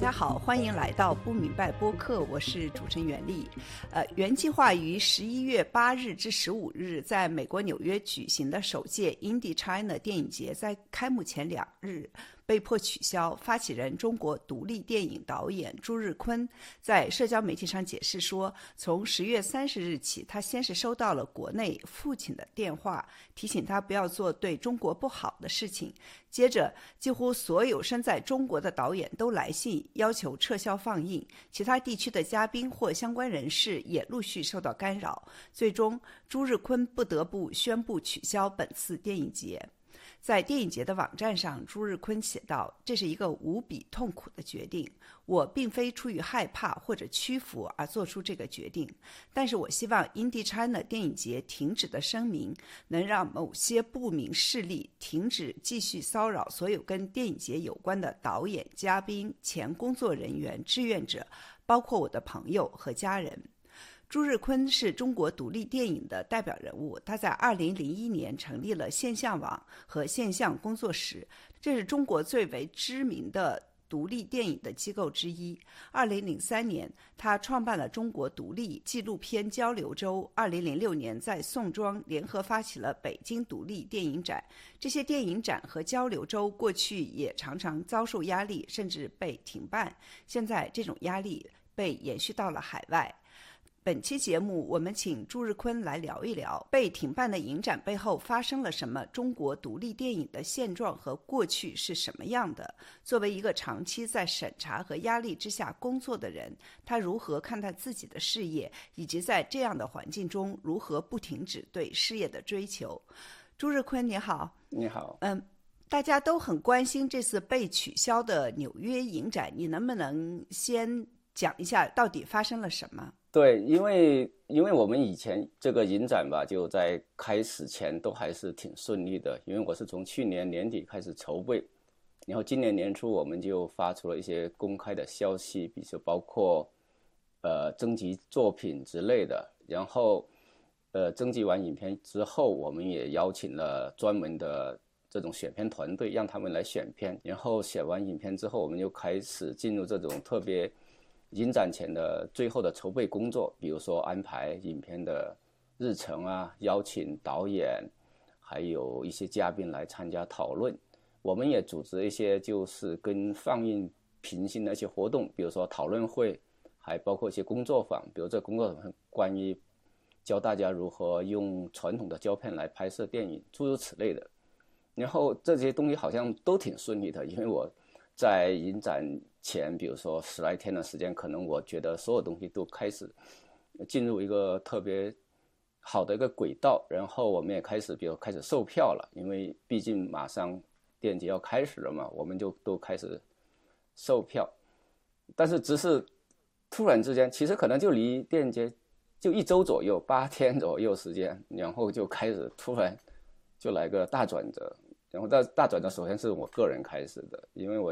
家好，欢迎来到不明白播客，我是主持人袁丽。原计划于11月8日至15日在美国纽约举行的首届 Indie China 电影节，在开幕前2日被迫取消。发起人中国独立电影导演朱日坤在社交媒体上解释说，从10月30日起，他先是收到了国内父亲的电话，提醒他不要做对中国不好的事情。接着，几乎所有身在中国的导演都来信要求撤销放映，其他地区的嘉宾或相关人士也陆续受到干扰。最终，朱日坤不得不宣布取消本次电影节。在电影节的网站上，朱日坤写道：“这是一个无比痛苦的决定，我并非出于害怕或者屈服而做出这个决定，但是我希望 Indie China 电影节停止的声明能让某些不明势力停止继续骚扰所有跟电影节有关的导演、嘉宾、前工作人员、志愿者，包括我的朋友和家人。”朱日坤是中国独立电影的代表人物，他在2001年成立了现象网和现象工作室，这是中国最为知名的独立电影的机构之一。2003年，他创办了中国独立纪录片交流周。2006年，在宋庄联合发起了北京独立电影展。这些电影展和交流周过去也常常遭受压力，甚至被停办。现在这种压力被延续到了海外。本期节目，我们请朱日坤来聊一聊被停办的影展背后发生了什么，中国独立电影的现状和过去是什么样的。作为一个长期在审查和压力之下工作的人，他如何看待自己的事业，以及在这样的环境中如何不停止对事业的追求。朱日坤，你好。 你好。 大家都很关心这次被取消的纽约影展，你能不能先讲一下到底发生了什么？ 对，因为我们以前这个影展吧，就在开始前都还是挺顺利的，因为我是从去年年底开始筹备，然后今年年初我们就发出了一些公开的消息，比如说包括征集作品之类的，然后征集完影片之后，我们也邀请了专门的这种选片团队，让他们来选片，然后选完影片之后，我们就开始进入这种特别影展前的最后的筹备工作，比如说安排影片的日程啊，邀请导演还有一些嘉宾来参加讨论。我们也组织一些就是跟放映平行的一些活动，比如说讨论会，还包括一些工作坊，比如这工作坊关于教大家如何用传统的胶片来拍摄电影，诸如此类的。然后这些东西好像都挺顺利的，因为我在影展前比如说10来天的时间，可能我觉得所有东西都开始进入一个特别好的一个轨道，然后我们也开始比如开始售票了，因为毕竟马上电影节要开始了嘛，我们就都开始售票。但是只是突然之间，其实可能就离电影节就1周左右8天左右时间，然后就开始突然就来个大转折。然后大转折首先是我个人开始的，因为我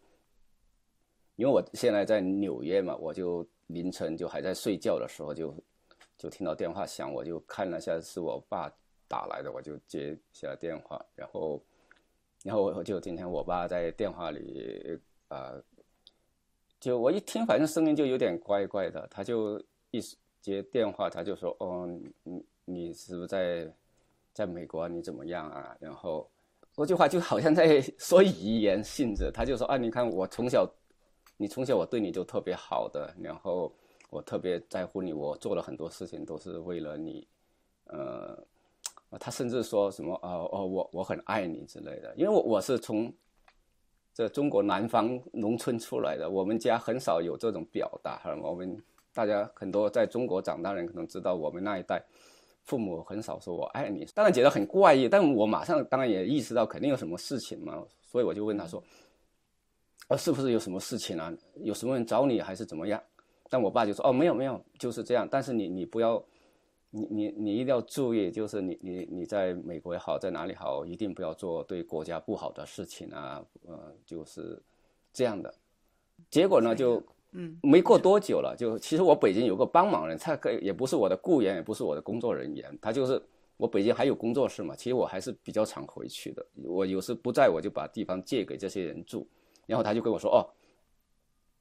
现在在纽约嘛，我就凌晨就还在睡觉的时候就听到电话响，我就看了一下是我爸打来的，我就接下电话，然后我就今天我爸在电话里就我一听反正声音就有点怪怪的，他就一接电话他就说你是不是在美国你怎么样啊？然后说句话就好像在说遗言性质，他就说你看你从小我对你就特别好的，然后我特别在乎你，我做了很多事情都是为了你，他甚至说什么我很爱你之类的。因为我是从这中国南方农村出来的，我们家很少有这种表达，我们大家很多在中国长大人可能知道，我们那一代父母很少说我爱你，当然觉得很怪异，但我马上当然也意识到肯定有什么事情嘛，所以我就问他说是不是有什么事情啊？有什么人找你还是怎么样？但我爸就说没有，就是这样。但是你不要，你一定要注意，就是你在美国也好，在哪里好，一定不要做对国家不好的事情啊，就是这样的。结果呢就没过多久了，就其实我北京有个帮忙人，他也不是我的雇员，也不是我的工作人员，他就是我北京还有工作室嘛，其实我还是比较常回去的。我有时不在我就把地方借给这些人住。然后他就跟我说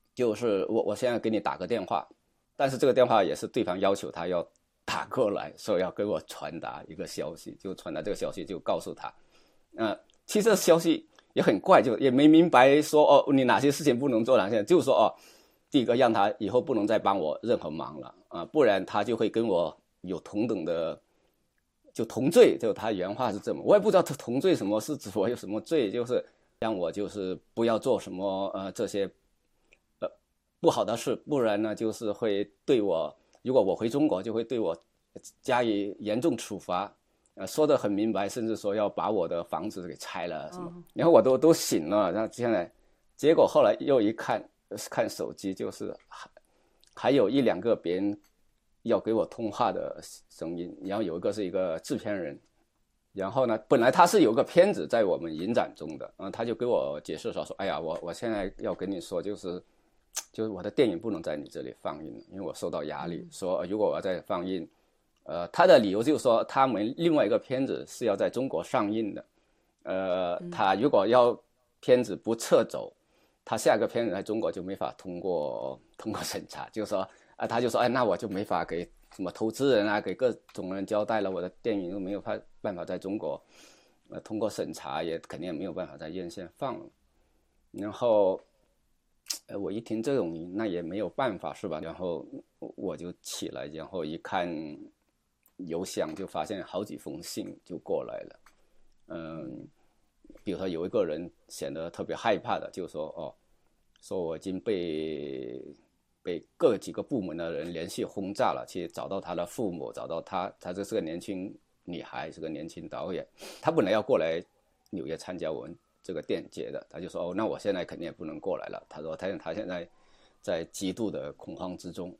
就是我现在给你打个电话，但是这个电话也是对方要求他要打过来，说要给我传达一个消息，就传达这个消息就告诉他，其实这消息也很怪，就也没明白说你哪些事情不能做，哪些就是说第一个让他以后不能再帮我任何忙了不然他就会跟我有同等的就同罪，就他原话是这么，我也不知道他同罪什么是指我有什么罪，就是让我就是不要做什么这些不好的事，不然呢就是会对我，如果我回中国就会对我加以严重处罚，说得很明白，甚至说要把我的房子给拆了什么，然后我都醒了，然后现在结果后来又一看手机，就是还有1-2个别人要给我通话的声音，然后有一个是一个制片人，然后呢本来他是有个片子在我们影展中的，他就给我解释说哎呀我现在要跟你说就是我的电影不能在你这里放映了，因为我受到压力，说如果我要再放映他的理由就是说他们另外一个片子是要在中国上映的他如果要片子不撤走，他下一个片子在中国就没法通过审查，就是说他就说那我就没法给什么投资人给各种人交代了，我的电影都没有办法在中国通过审查，也肯定也没有办法在院线放了。然后我一听这种那也没有办法是吧，然后我就起来，然后一看邮箱就发现好几封信就过来了。比如说有一个人显得特别害怕的，就说说我已经被各几个部门的人连续轰炸了，去找到他的父母，找到他这是个年轻女孩，是个年轻导演，他本来要过来纽约参加我们这个电影节的，他就说那我现在肯定也不能过来了，他说他现在在极度的恐慌之中，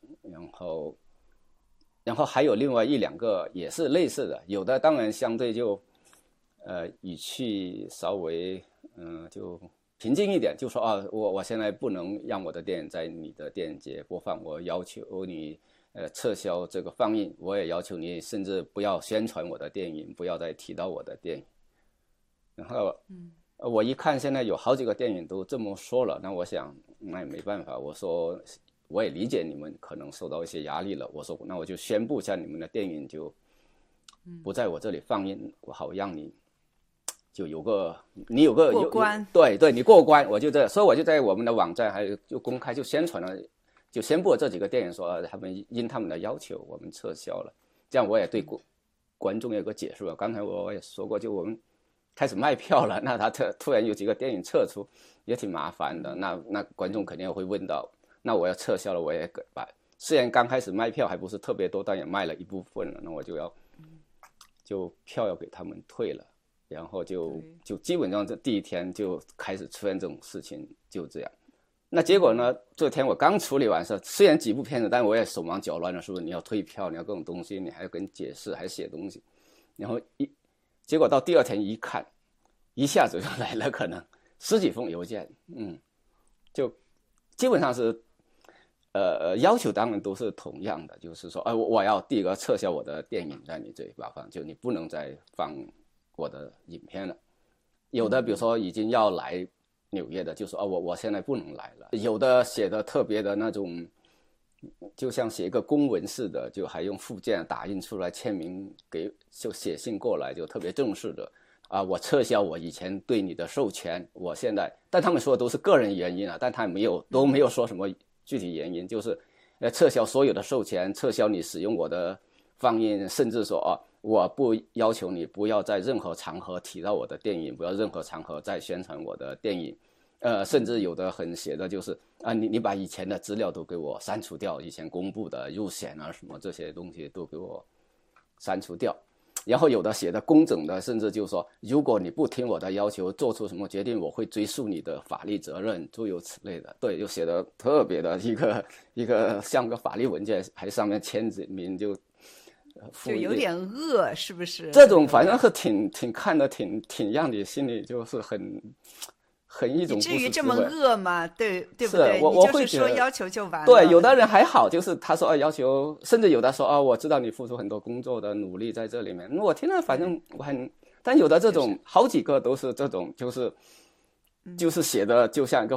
然后还有另外1-2个也是类似的，有的当然相对就语气稍微就平静一点，就说我现在不能让我的电影在你的电影节播放，我要求你撤销这个放映，我也要求你甚至不要宣传我的电影，不要再提到我的电影。然后我一看现在有好几个电影都这么说了，那我想那也没办法，我说我也理解你们可能受到一些压力了，我说那我就宣布一下你们的电影就不在我这里放映，我好让你就你有个过关， 对你过关，所以我就在我们的网站还有就公开就宣传了，就宣布了这几个电影说他们因他们的要求我们撤销了，这样我也对观众有个解释了。刚才我也说过，就我们开始卖票了，那他突然有几个电影撤出也挺麻烦的，那观众肯定会问到，那我要撤销了，我也虽然刚开始卖票还不是特别多，但也卖了一部分了，那我就票要给他们退了，然后就基本上这第一天就开始出现这种事情，就这样。那结果呢，这天我刚处理完事，虽然几部片子，但我也手忙脚乱的，是不是？你要退票，你要各种东西，你还要跟解释，还写东西，然后结果到第二天一看，一下子就来了可能10几封邮件，就基本上是要求当然都是同样的，就是说我要第一个撤销我的电影在你这里播放，就你不能再放我的影片了。有的比如说已经要来纽约的就说我现在不能来了，有的写的特别的那种就像写一个公文似的，就还用附件打印出来签名就写信过来，就特别正式的我撤销我以前对你的授权，我现在，但他们说的都是个人原因但他都没有说什么具体原因，就是撤销所有的授权，撤销你使用我的放映，甚至说我不要求你不要在任何场合提到我的电影，不要任何场合再宣传我的电影，甚至有的很写的就是你把以前的资料都给我删除掉，以前公布的入选什么这些东西都给我删除掉。然后有的写的工整的，甚至就说如果你不听我的要求做出什么决定，我会追溯你的法律责任，诸如此类的。对，就写的特别的一个像个法律文件，还上面签字名就有点恶，是不是？ 这种反正是挺看的挺让你心里就是很一种不是滋味。 至于这么恶吗？对不是对？ 我会就是说要求就完了。 对，有的人还好，就是他说要求，甚至有的说我知道你付出很多工作的努力在这里面，我听了反正我但有的这种好几个都是这种，就是写的就像一个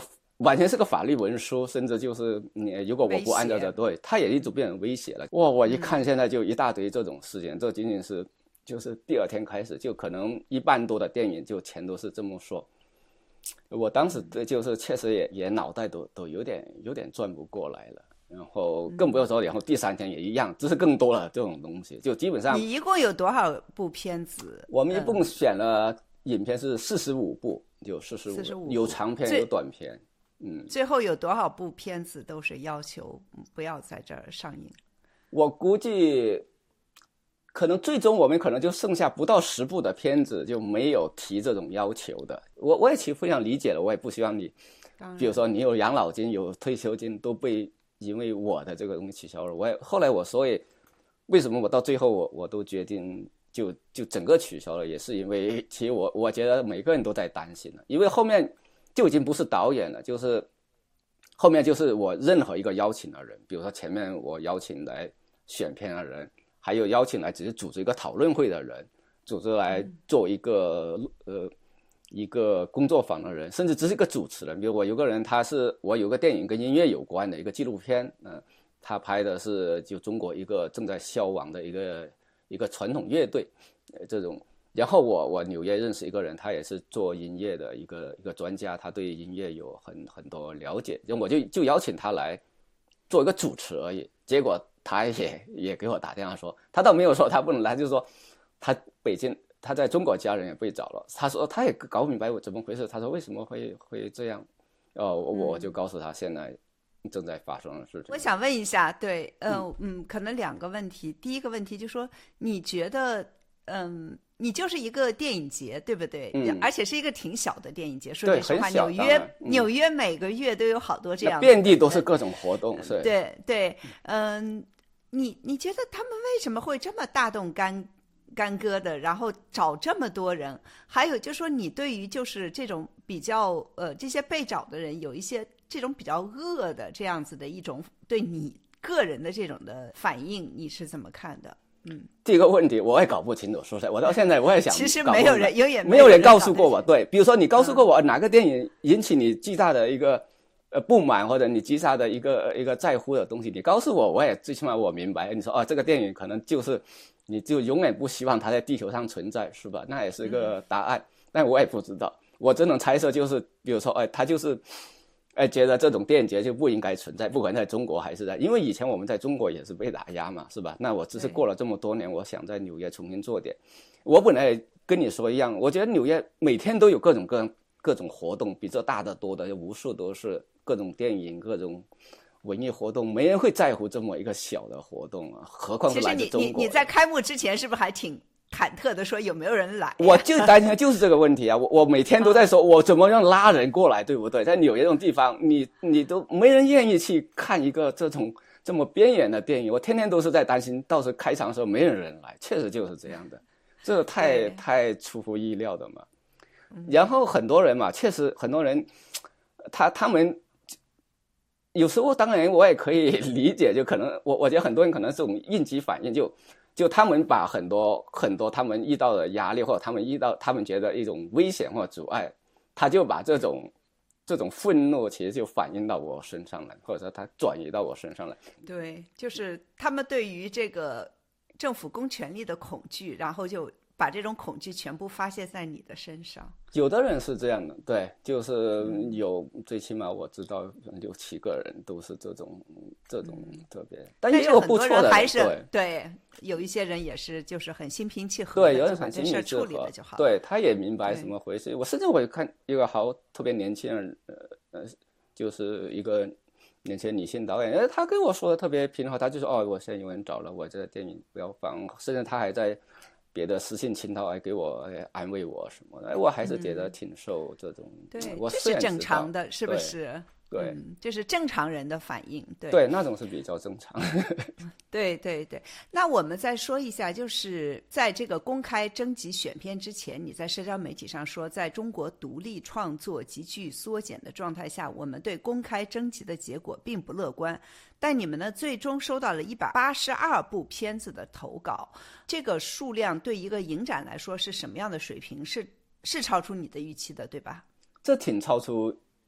完全是个法律文书，甚至就是你如果我不按照这，对，它也一直变成威胁了。哇，我一看现在就一大堆这种事情，这仅仅是就是第二天开始，就可能1半多的电影就全都是这么说。我当时就是确实也脑袋都有点转不过来了。然后更不要说，然后第3天也一样，只是更多了这种东西，就基本上。 你一共有多少部片子？ 我们一共选了影片是45部，就45，有长片有短片。 最后有多少部片子都是要求不要在这儿上映？ 我估计可能最终我们可能就剩下不到10部的片子就没有提这种要求的。我也其实非常理解了，我也不希望你，比如说你有养老金有退休金都被因为我的这个东西取消了。后来我所以为什么我到最后我都决定就整个取消了，也是因为其实我觉得每个人都在担心了，因为后面就已经不是导演了，就是后面就是我任何一个邀请的人，比如说前面我邀请来选片的人，还有邀请来只是组织一个讨论会的人，组织来做一个一个工作坊的人，甚至只是一个主持人。比如我有个人，我有个电影跟音乐有关的一个纪录片，他拍的是就中国一个正在消亡的一个传统乐队，这种。然后我纽约认识一个人，他也是做音乐的一个专家，他对音乐有很多了解，我就邀请他来做一个主持而已。结果他也给我打电话说，他倒没有说他不能来，就是说他在中国家人也被找了，他说他也搞不明白我怎么回事，他说为什么会这样，我就告诉他现在正在发生的事情。 我想问一下，对，可能2个问题。第一个问题就是说，你觉得，你就是一个电影节，对不对？而且是一个挺小的电影节。说句实话，纽约每个月都有好多这样， 遍地都是各种活动。 对，你觉得他们为什么会这么大动干戈的，然后找这么多人？还有就是说，你对于就是这种比较这些被找的人，有一些这种比较恶的这样子的一种对你个人的这种的反应，你是怎么看的？ 这个问题我也搞不清楚，说实在，我到现在我也想， 其实没有人告诉过我。对，比如说你告诉过我哪个电影引起你巨大的一个不满，或者你巨大的一个在乎的东西，你告诉我，我也最起码我明白。你说这个电影可能就是你就永远不希望它在地球上存在，是吧？那也是一个答案，但我也不知道，我只能猜测，就是比如说他就是觉得这种电影节就不应该存在，不管在中国还是因为以前我们在中国也是被打压嘛，是吧？那我只是过了这么多年，我想在纽约重新做点。我本来跟你说一样，我觉得纽约每天都有各种活动，比这大得多的，无数都是各种电影、各种文艺活动，没人会在乎这么一个小的活动啊，何况是来自中国。 其实你在开幕之前是不是还挺忐忑的，说有没有人来？ 我就担心就是这个问题啊！我每天都在说，我怎么样拉人过来，对不对？在纽约这种地方，你都没人愿意去看一个这么边缘的电影。我天天都是在担心，到时候开场的时候没有人来，确实就是这样的，这太出乎意料的嘛。然后很多人嘛，确实很多人，他们有时候当然我也可以理解，就可能我觉得很多人可能是这种应激反应，就他们把很多他们遇到的压力，或者他们觉得一种危险或者阻碍，他就把这种愤怒其实就反映到我身上来，或者说他转移到我身上来。 对，就是他们对于这个政府公权力的恐惧，然后就把这种恐惧全部发泄在你的身上。 有的人是这样的，对，就是最起码我知道6、7个人都是这种特别，但也有不错的人， 还是对，有一些人也是就是很心平气和， 对，有人很心平气和处理了就好。 对，他也明白怎么回事。我甚至我看一个特别年轻人，就是一个年轻女性导演，他跟我说的特别平和，他就说我现在有人找了，我这个电影不要放，甚至他还在别的私信倾倒给我安慰我什么的，我还是觉得挺受这种。 对，这是正常的，是不是？ 对， 这是正常人的反应。 对，那种是比较正常。 对。那我们再说一下，就是在这个公开征集选片之前，你在社交媒体上说，在中国独立创作急剧缩减的状态下，我们对公开征集的结果并不乐观。但你们呢，最终收到了182部片子的投稿，这个数量对一个影展来说是什么样的水平？是超出你的预期的，对吧？ 这挺超出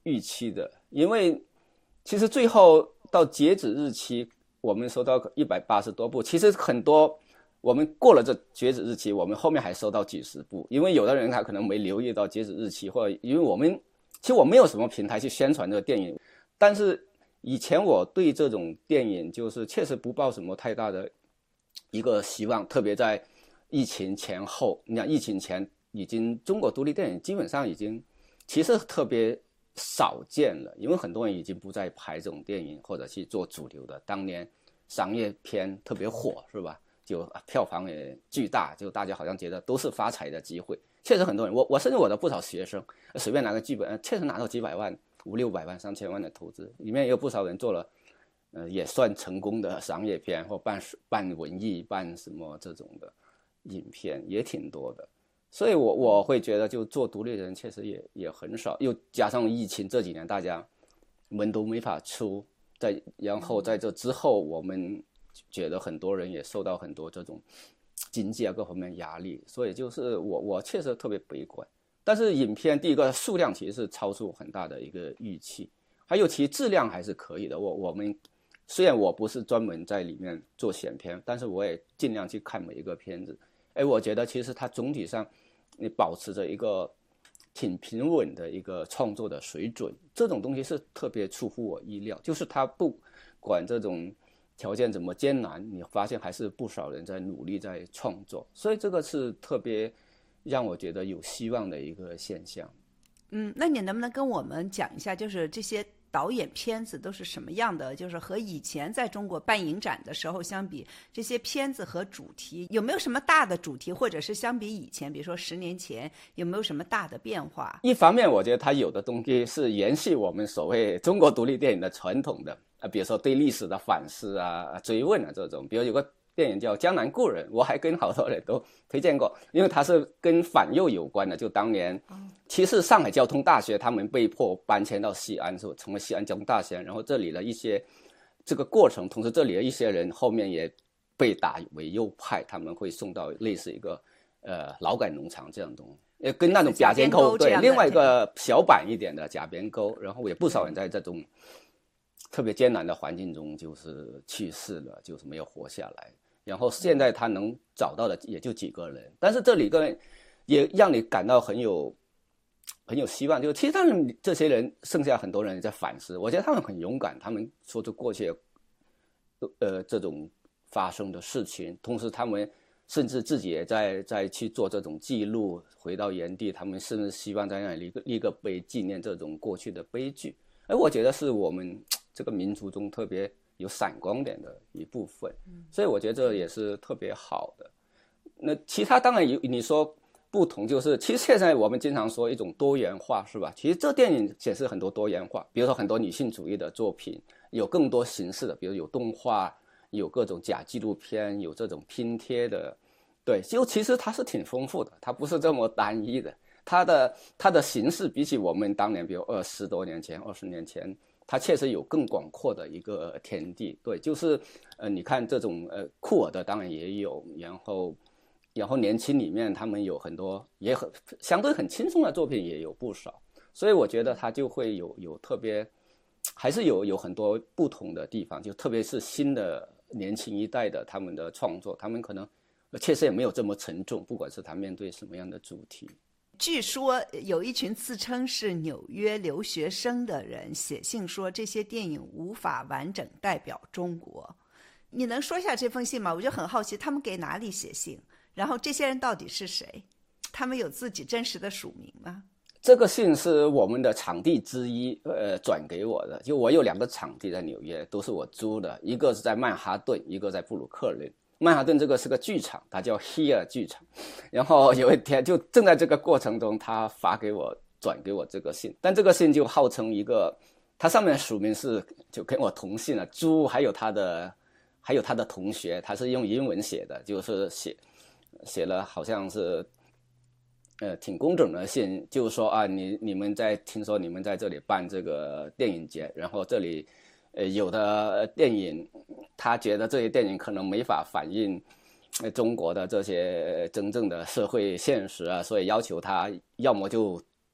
预期的，因为其实最后到截止日期，我们收到180多部，其实很多我们过了这截止日期，我们后面还收到几十部，因为有的人他可能没留意到截止日期，或者因为其实我没有什么平台去宣传这个电影，但是以前我对这种电影就是确实不抱什么太大的一个希望，特别在疫情前后，你看疫情前已经中国独立电影基本上已经其实特别少见了，因为很多人已经不再拍这种电影或者去做主流的，当年商业片特别火是吧，就票房也巨大，就大家好像觉得都是发财的机会，确实很多人，我甚至我的不少学生随便拿个剧本确实拿到几百万500-600万3000万的投资，里面也有不少人做了也算成功的商业片或办文艺办什么这种的影片也挺多的，所以我会觉得就做独立人确实也很少，又加上疫情这几年大家门都没法出，然后在这之后我们觉得很多人也受到很多这种经济啊各方面压力，所以就是我确实特别悲观。但是影片第一个数量其实是超出很大的一个预期，还有其质量还是可以的。我们虽然我不是专门在里面做选片，但是我也尽量去看每一个片子。我觉得其实它总体上你保持着一个挺平稳的一个创作的水准，这种东西是特别出乎我意料，就是它不管这种条件怎么艰难，你发现还是不少人在努力在创作，所以这个是特别让我觉得有希望的一个现象。 那你能不能跟我们讲一下，就是这些导演片子都是什么样的？就是和以前在中国办影展的时候相比，这些片子和主题有没有什么大的主题，或者是相比以前，比如说10年前，有没有什么大的变化？ 一方面，我觉得它有的东西是延续我们所谓中国独立电影的传统的，比如说对历史的反思啊、追问啊这种。比如有个电影叫《江南故人》，我还跟好多人都推荐过，因为它是跟反右有关的。就当年，其实上海交通大学他们被迫搬迁到西安，是成为西安交通大学，然后这里的一些这个过程，同时这里的一些人后面也被打为右派，他们会送到类似一个劳改农场这样的东西，跟那种甲边沟对，另外一个小版一点的甲边沟，然后也不少人在这种特别艰难的环境中就是去世了，就是没有活下来。然后现在他能找到的也就几个人，但是这里个也让你感到很有希望。就其实他们这些人，剩下很多人在反思，我觉得他们很勇敢，他们说出过去这种发生的事情，同时他们甚至自己也在去做这种记录，回到原地，他们甚至希望在那里立个碑纪念这种过去的悲剧。我觉得是我们这个民族中特别有闪光点的一部分，所以我觉得这也是特别好的。那其他当然你说不同，就是其实现在我们经常说一种多元化，是吧？其实这电影显示很多多元化，比如说很多女性主义的作品，有更多形式的，比如有动画，有各种假纪录片，有这种拼贴的，对，就其实它是挺丰富的，它不是这么单一的。它的形式比起我们当年，比如20多年前、20年前，它确实有更广阔的一个天地。对，就是你看这种酷儿的当然也有，然后年轻里面他们有很多也相对很轻松的作品也有不少，所以我觉得它就会有特别，还是有很多不同的地方，就特别是新的年轻一代的他们的创作，他们可能确实也没有这么沉重，不管是他面对什么样的主题。 据说有一群自称是纽约留学生的人写信说这些电影无法完整代表中国，你能说一下这封信吗？我就很好奇他们给哪里写信，然后这些人到底是谁，他们有自己真实的署名吗？ 这个信是我们的场地之一转给我的，就我有2个场地在纽约，都是我租的，一个是在曼哈顿，一个在布鲁克林。曼哈顿这个是个剧场，它叫 Here 剧场，然后有一天就正在这个过程中，他转给我这个信，但这个信就号称一个，它上面的署名是就跟我同姓了，朱还有他的同学，他是用英文写的，就是写了好像是挺工整的信，就是说啊，你们听说你们在这里办这个电影节，然后这里有的电影他觉得这些电影可能没法反映中国的这些真正的社会现实啊，所以要求他要么就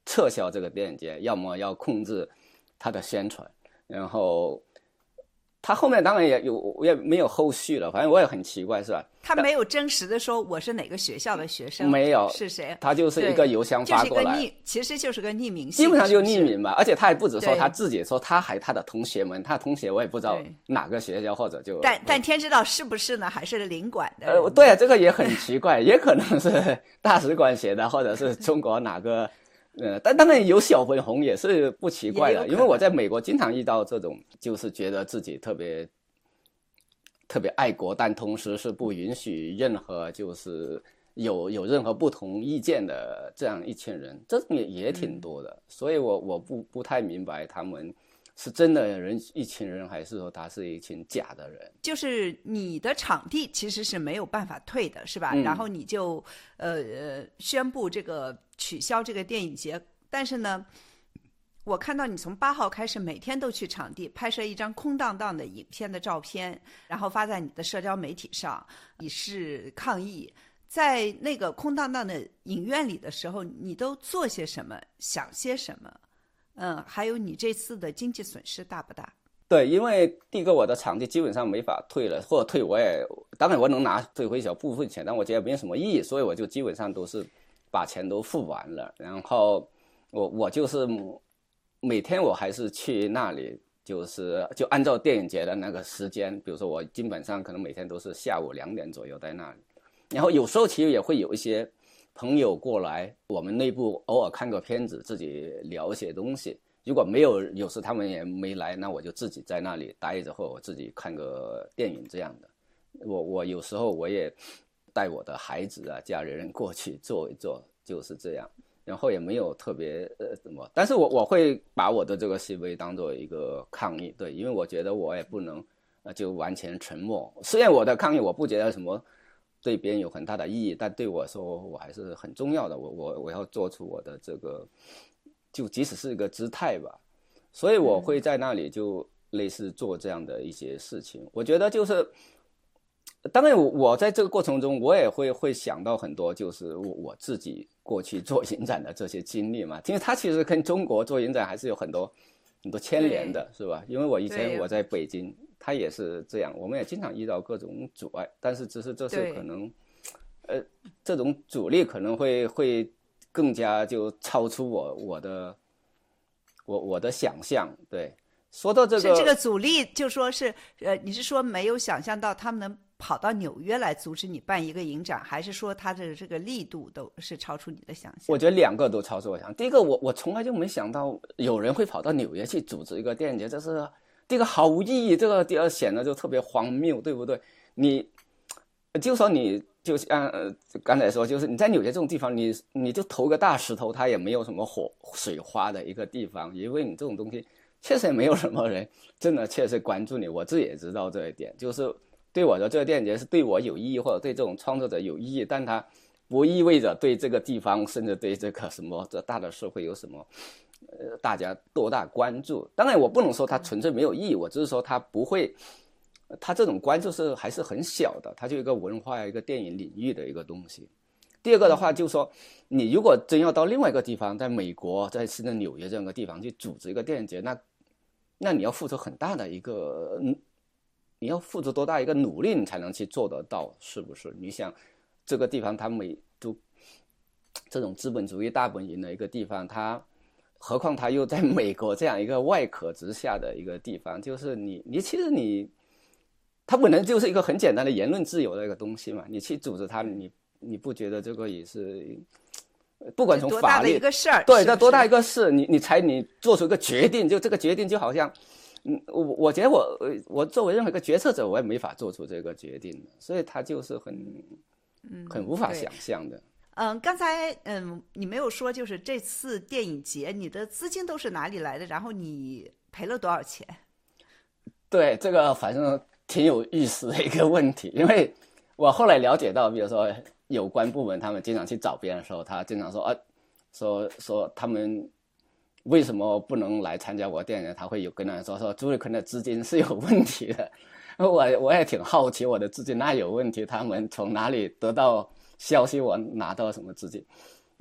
撤销这个电影节，要么要控制它的宣传。然后他后面当然也没有后续了，反正我也很奇怪，是吧？ 他没有真实的说我是哪个学校的学生， 没有是谁， 他就是一个邮箱发过来， 其实就是个匿名信， 基本上就匿名吧。而且他还不止说他自己，说他还他的同学们，他同学我也不知道哪个学校，或者就但天知道是不是呢？还是领馆的？ 对啊，这个也很奇怪，也可能是大使馆写的，或者是中国哪个。但当然有小粉红也是不奇怪的，因为我在美国经常遇到这种，就是觉得自己特别爱国，但同时是不允许任何就是有任何不同意见的这样一群人，这种也挺多的。所以我不太明白他们是真的一群人，还是说他是一群假的人。 就是你的场地其实是没有办法退的，是吧？然后你就宣布这个取消这个电影节，但是呢，我看到你从8号开始每天都去场地拍摄一张空荡荡的影片的照片，然后发在你的社交媒体上，以示抗议。在那个空荡荡的影院里的时候，你都做些什么，想些什么？还有你这次的经济损失大不大？ 对，因为第一个我的场地基本上没法退了，或者退我也当然我能退回小部分钱，但我觉得没有什么意义，所以我就基本上都是把钱都付完了。然后我就是每天我还是去那里，就按照电影节的那个时间，比如说我基本上可能每天都是下午2点左右在那里，然后有时候其实也会有一些朋友过来，我们内部偶尔看个片子，自己聊一些东西。如果没有时他们也没来，那我就自己在那里待着，或者我自己看个电影这样的。我有时候我也带我的孩子啊、家里人过去坐一坐，就是这样。然后也没有特别什么，但是我会把我的这个行为当做一个抗议，对，因为我觉得我也不能就完全沉默。虽然我的抗议我不觉得什么对别人有很大的意义，但对我说我还是很重要的，我要做出我的这个，就即使是一个姿态吧。所以我会在那里就类似做这样的一些事情。我觉得就是当然我在这个过程中我也会想到很多，就是我自己过去做影展的这些经历嘛，因为它其实跟中国做影展还是有很多牵连的，是吧？因为我以前我在北京，它也是这样，我们也经常遇到各种阻碍，但是只是这是可能这种阻力可能会更加就超出我的想象。对，说到这个阻力，就说是你是说没有想象到他们能跑到纽约来阻止你办一个影展，还是说他的这个力度都是超出你的想象？ 我觉得2个都超出我想象。第一个，我从来就没想到有人会跑到纽约去组织一个电影节，这是第一个毫无意义，这个第二显得就特别荒谬，对不对？你就说你就像刚才说，就是你在纽约这种地方，你就投个大石头，它也没有什么水花的一个地方，因为你这种东西确实也没有什么人真的确实关注你。我自己也知道这一点，就是对我的这个电影节是对我有意义，或者对这种创作者有意义，但它不意味着对这个地方甚至对这个什么这大的社会有什么大家多大关注。当然我不能说它纯粹没有意义，我只是说它不会，它这种关注是还是很小的，它就一个文化一个电影领域的一个东西。第二个的话就是说，你如果真要到另外一个地方，在美国在新的纽约这样一个地方去组织一个电影节，那你要付出很大的一个你要付出多大一个努力你才能去做得到，是不是？你想这个地方它都这种资本主义大本营的一个地方，何况它又在美国这样一个外壳之下的一个地方，就是其实它本来就是一个很简单的言论自由的一个东西嘛，你去组织它，你不觉得这个也是不管从法律多大的一个事儿？ 对，这多大一个事，你做出一个决定，就这个决定就好像我觉得我作为任何一个决策者，我也没法做出这个决定的，所以他就是很无法想象的。 刚才你没有说，就是这次电影节你的资金都是哪里来的？然后你赔了多少钱？ 对，这个反正挺有意思的一个问题，因为我后来了解到，比如说有关部门他们经常去找别人的时候，他经常说他们为什么不能来参加我的电影节，他会有跟人说朱立伦的资金是有问题的。我也挺好奇我的资金哪有问题，他们从哪里得到消息，我拿到什么资金。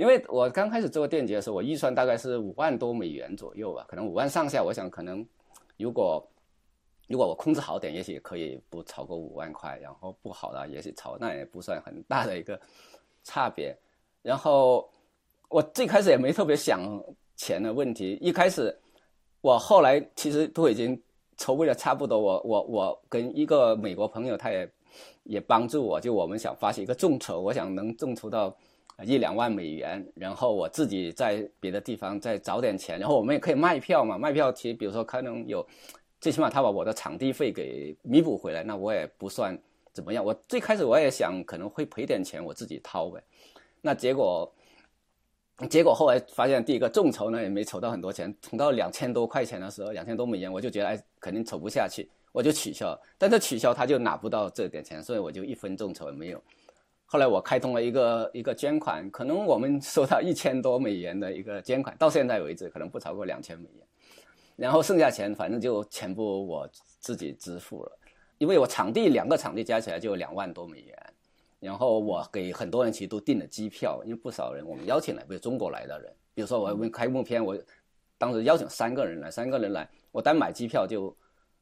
因为我刚开始做电影节的时候，我预算大概是5万多美元左右吧，可能5万上下。我想可能如果我控制好点，也许可以不超过5万块，然后不好的也许那也不算很大的一个差别。然后我最开始也没特别想钱的问题，一开始我后来其实都已经筹备的差不多，我跟一个美国朋友，他也帮助我，就我们想发起一个众筹，我想能众筹到1-2万美元，然后我自己在别的地方再找点钱，然后我们也可以卖票嘛，卖票其实比如说可能有最起码他把我的场地费给弥补回来，那我也不算怎么样。我最开始我也想可能会赔点钱我自己掏呗，那结果后来发现第一个众筹呢也没筹到很多钱，筹到2000多块钱的时候，2000多美元，我就觉得肯定筹不下去，我就取消。但是取消他就拿不到这点钱，所以我就1分众筹也没有。后来我开通了一个捐款，可能我们收到1000多美元的一个捐款，到现在为止可能不超过2000美元。然后剩下钱反正就全部我自己支付了，因为我2个场地加起来就2万多美元。然后我给很多人其实都订了机票，因为不少人我们邀请来，比如中国来的人，比如说我们开幕片，我当时邀请3个人来，我单买机票就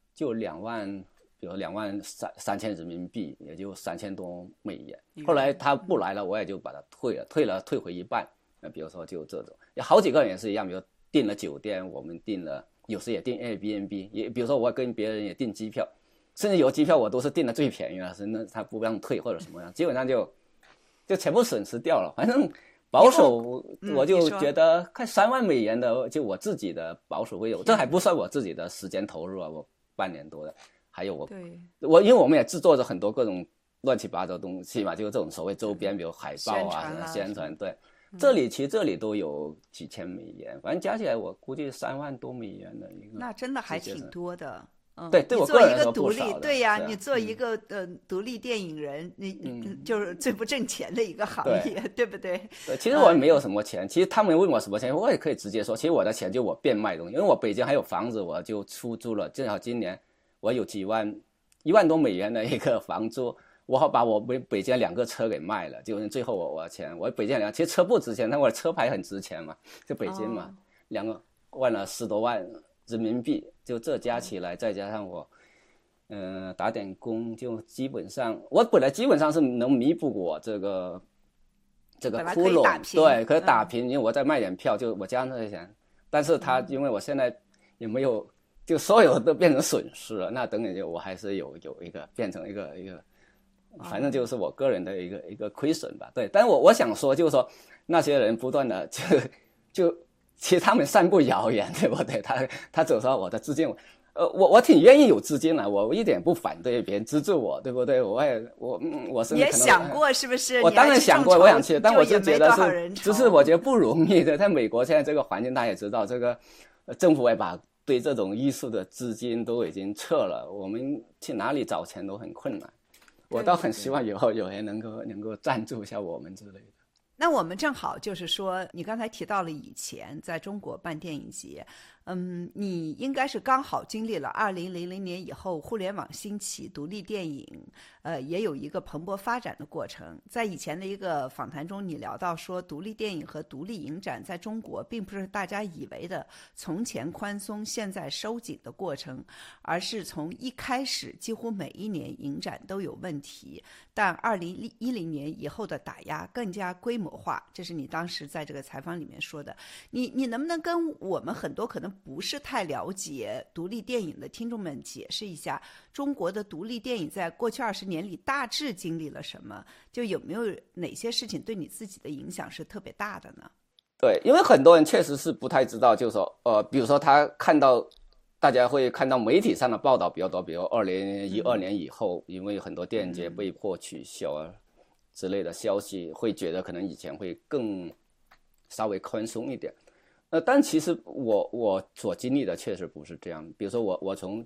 2万，比如23000人民币，也就3000多美元。后来他不来了，我也就把它退回一半。比如说就这种，有好几个人也是一样，比如订了酒店，我们订了，有时也订 Airbnb， 也比如说我跟别人也订机票。甚至有机票我都是订的最便宜的，甚至他不让退或者什么样，基本上就全部损失掉了。反正保守我就觉得看3万美元的，就我自己的保守会有，这还不算我自己的时间投入啊，我半年多的，还有我因为我们也制作着很多各种乱七八糟的东西嘛，就是这种所谓周边，比如海报啊、宣传，对，这里都有几千美元，反正加起来我估计3万多美元的一个， 那真的还挺多的。 对我个人来说不少的。 对呀，你做一个独立电影人，你就是最不挣钱的一个行业，对不对？ 对，其实我也没有什么钱，其实他们问我什么钱，我也可以直接说，其实我的钱就我变卖东西，因为我北京还有房子，我就出租了，正好今年我有1万多美元的一个房租，我把我北京2个车给卖了，就是最后我钱，我北京其实车不值钱，但我的车牌很值钱嘛，就北京嘛，2个换了10多万人民币，就这加起来，再加上我打点工，就基本上我本来基本上是能弥补我这个窟窿，对，可以打平，因为我再卖点票，就我加上这些钱。但是他因为我现在也没有，就所有都变成损失了，那等于就我还是有一个变成一个，反正就是我个人的一个亏损吧。对，但是我想说，就是说那些人不断的就。其实他们散布谣言，对不对？他走上我的资金，我挺愿意有资金的，我一点不反对别人资助我，对不对？我是也想过是不是？ 我当然想过，我想去，但我就觉得就是我觉得不容易的。在美国现在这个环境，大家也知道，这个政府也把对这种艺术的资金都已经撤了，我们去哪里找钱都很困难。我倒很希望以后有人能够赞助一下我们之类的。 那我们正好就是说，你刚才提到了以前在中国办电影节，你应该是刚好经历了2000年以后互联网兴起，独立电影也有一个蓬勃发展的过程。在以前的一个访谈中，你聊到说，独立电影和独立影展在中国并不是大家以为的从前宽松现在收紧的过程，而是从一开始几乎每一年影展都有问题，但2010年以后的打压更加规模化，这是你当时在这个采访里面说的。你能不能跟我们很多可能不是太了解独立电影的听众们解释一下，中国的独立电影在过去20年里大致经历了什么？就有没有哪些事情对你自己的影响是特别大的呢？ 对，因为很多人确实是不太知道，就是说比如说大家会看到媒体上的报道比较多，比如2012年以后，因为很多电影节被迫取消啊之类的消息，会觉得可能以前会更稍微宽松一点。但其实我所经历的确实不是这样。比如说我从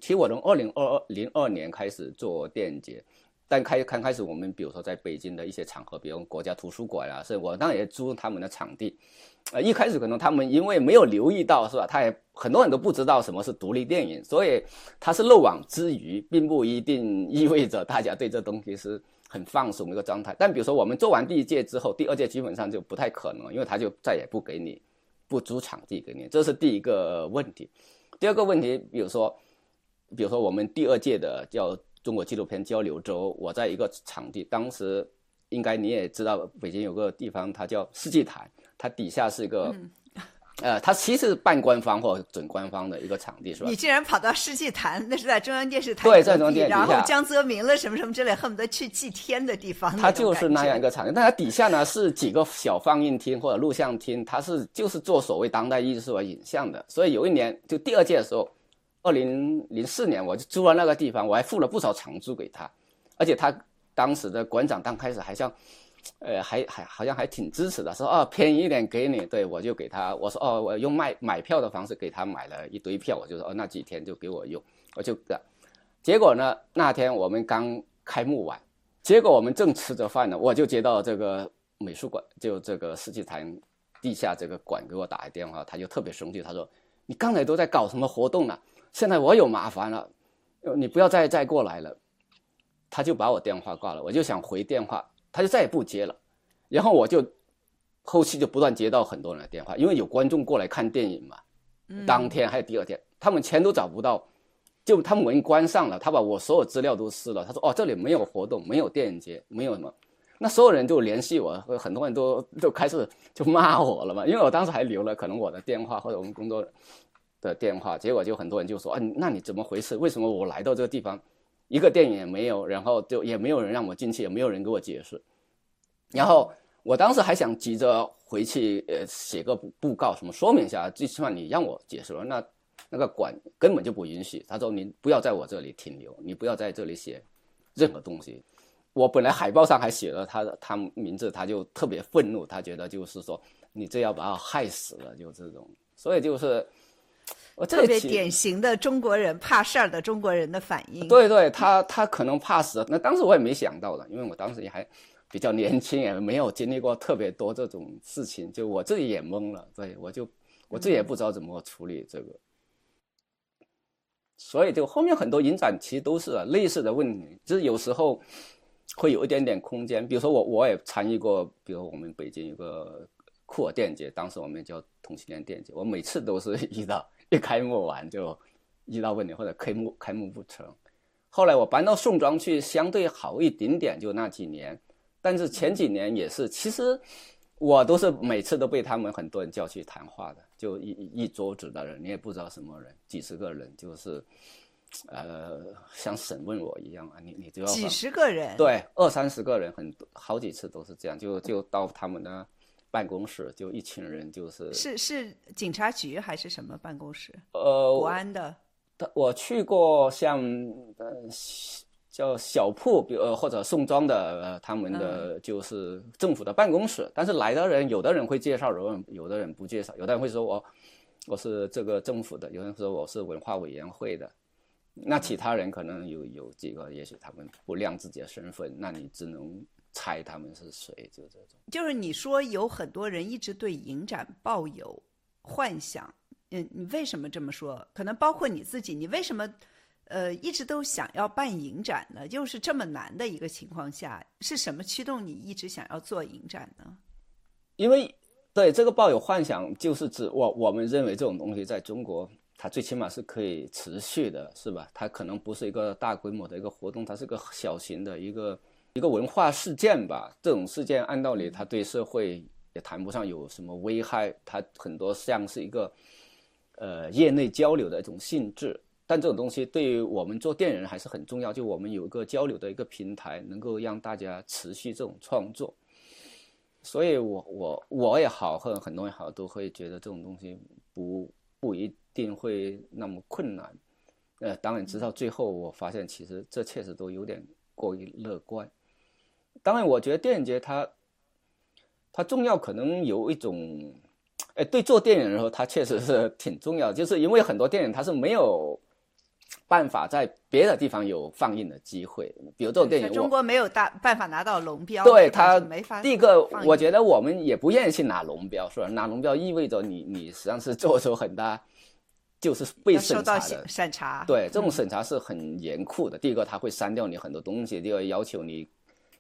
2002年开始做电影节，但开始我们比如说在北京的一些场合，比如国家图书馆啊，是我当然也租他们的场地。一开始可能他们因为没有留意到，是吧？很多人都不知道什么是独立电影，所以它是漏网之鱼，并不一定意味着大家对这东西是很放松的一个状态。但比如说我们做完第一届之后，第二届基本上就不太可能，因为他就再也不给你不租场地给你，这是第一个问题。第二个问题，比如说我们第二届的叫中国纪录片交流周，我在一个场地，当时应该你也知道，北京有个地方它叫世纪坛，它底下是一个它其实是半官方或准官方的一个场地，是吧？ 你竟然跑到世纪坛，那是在中央电视台对，在中央电视台， 然后江泽民了什么什么之类，恨不得去祭天的地方。 它就是那样一个场地，但它底下呢是几个小放映厅或者录像厅，它就是做所谓当代艺术和影像的。所以有一年就第二届的时候，2004年我就租了那个地方，我还付了不少长租给他，而且他当时的馆长刚开始还像。好像还挺支持的，说便宜一点给你，对，我就给他，我说我用买票的方式给他买了一堆票，我就说那几天就给我用，我就结果呢那天我们刚开幕完，结果我们正吃着饭呢，我就接到这个美术馆就这个世纪坛地下这个馆给我打来电话，他就特别生气，他说你刚才都在搞什么活动呢？现在我有麻烦了，你不要再过来了。他就把我电话挂了，我就想回电话。他就再也不接了，然后我就后期就不断接到很多人的电话，因为有观众过来看电影嘛，当天还有第二天，他们钱都找不到，就他们门关上了，他把我所有资料都撕了，他说这里没有活动，没有电影节，没有什么，那所有人就联系我，很多人都开始就骂我了嘛，因为我当时还留了可能我的电话或者我们工作的电话，结果就很多人就说那你怎么回事？为什么我来到这个地方？一个电影也没有，然后就也没有人让我进去，也没有人给我解释。然后我当时还想急着回去写个布告什么说明一下，最起码你让我解释了，那个馆根本就不允许。他说你不要在我这里停留，你不要在这里写任何东西。我本来海报上还写了他名字，他就特别愤怒，他觉得就是说你这要把我害死了，就这种。所以就是特别典型的中国人怕事儿的中国人的反应。 对，他可能怕死，那当时我也没想到的，因为我当时也还比较年轻，也没有经历过特别多这种事情，就我自己也懵了，对，我自己也不知道怎么处理这个，所以就后面很多影展其实都是类似的问题，就是有时候会有一点点空间，比如说我也参与过，比如我们北京有个酷儿电影节，当时我们叫同性恋电影节，我每次都是遇到一开幕完就遇到问题，或者开幕不成。后来我搬到宋庄去，相对好一点点，就那几年。但是前几年也是，其实我都是每次都被他们很多人叫去谈话的，就一桌子的人，你也不知道什么人，几十个人，就是像审问我一样啊，你就要几十个人， 对，20-30个人，好几次都是这样，就到他们的办公室，就一群人， 是警察局还是什么办公室？国安的。 我去过像叫小铺，比如或者宋庄的他们的就是政府的办公室，但是来的人有的人会介绍，有的人不介绍，有的人会说我是这个政府的，有人说我是文化委员会的，那其他人可能有几个，也许他们不亮自己的身份，那你只能猜他们是谁，就这种。 就是你说有很多人一直对影展抱有幻想，你为什么这么说？可能包括你自己，你为什么一直都想要办影展呢？就是这么难的一个情况下，是什么驱动你一直想要做影展呢？ 因为对这个抱有幻想，就是指我们认为这种东西在中国，它最起码是可以持续的，是吧？它可能不是一个大规模的一个活动，它是个小型的一个文化事件吧。这种事件按道理它对社会也谈不上有什么危害，它很多像是一个业内交流的一种性质。但这种东西对于我们做电影人还是很重要，就我们有一个交流的一个平台，能够让大家持续这种创作。所以我也好，或者很多人好，都会觉得这种东西不一定会那么困难。当然直到最后我发现其实这确实都有点过于乐观。当然我觉得电影节它重要可能有一种对做电影人说它确实是挺重要的，就是因为很多电影它是没有办法在别的地方有放映的机会，比如这种电影中国没有办法拿到龙标， 对，它没法。 第一个我觉得我们也不愿意去拿龙标，是吧？拿龙标意味着你实际上是做出很大就是被审查的， 受到审查。 对，这种审查是很严酷的。第一个它会删掉你很多东西，第二个要求你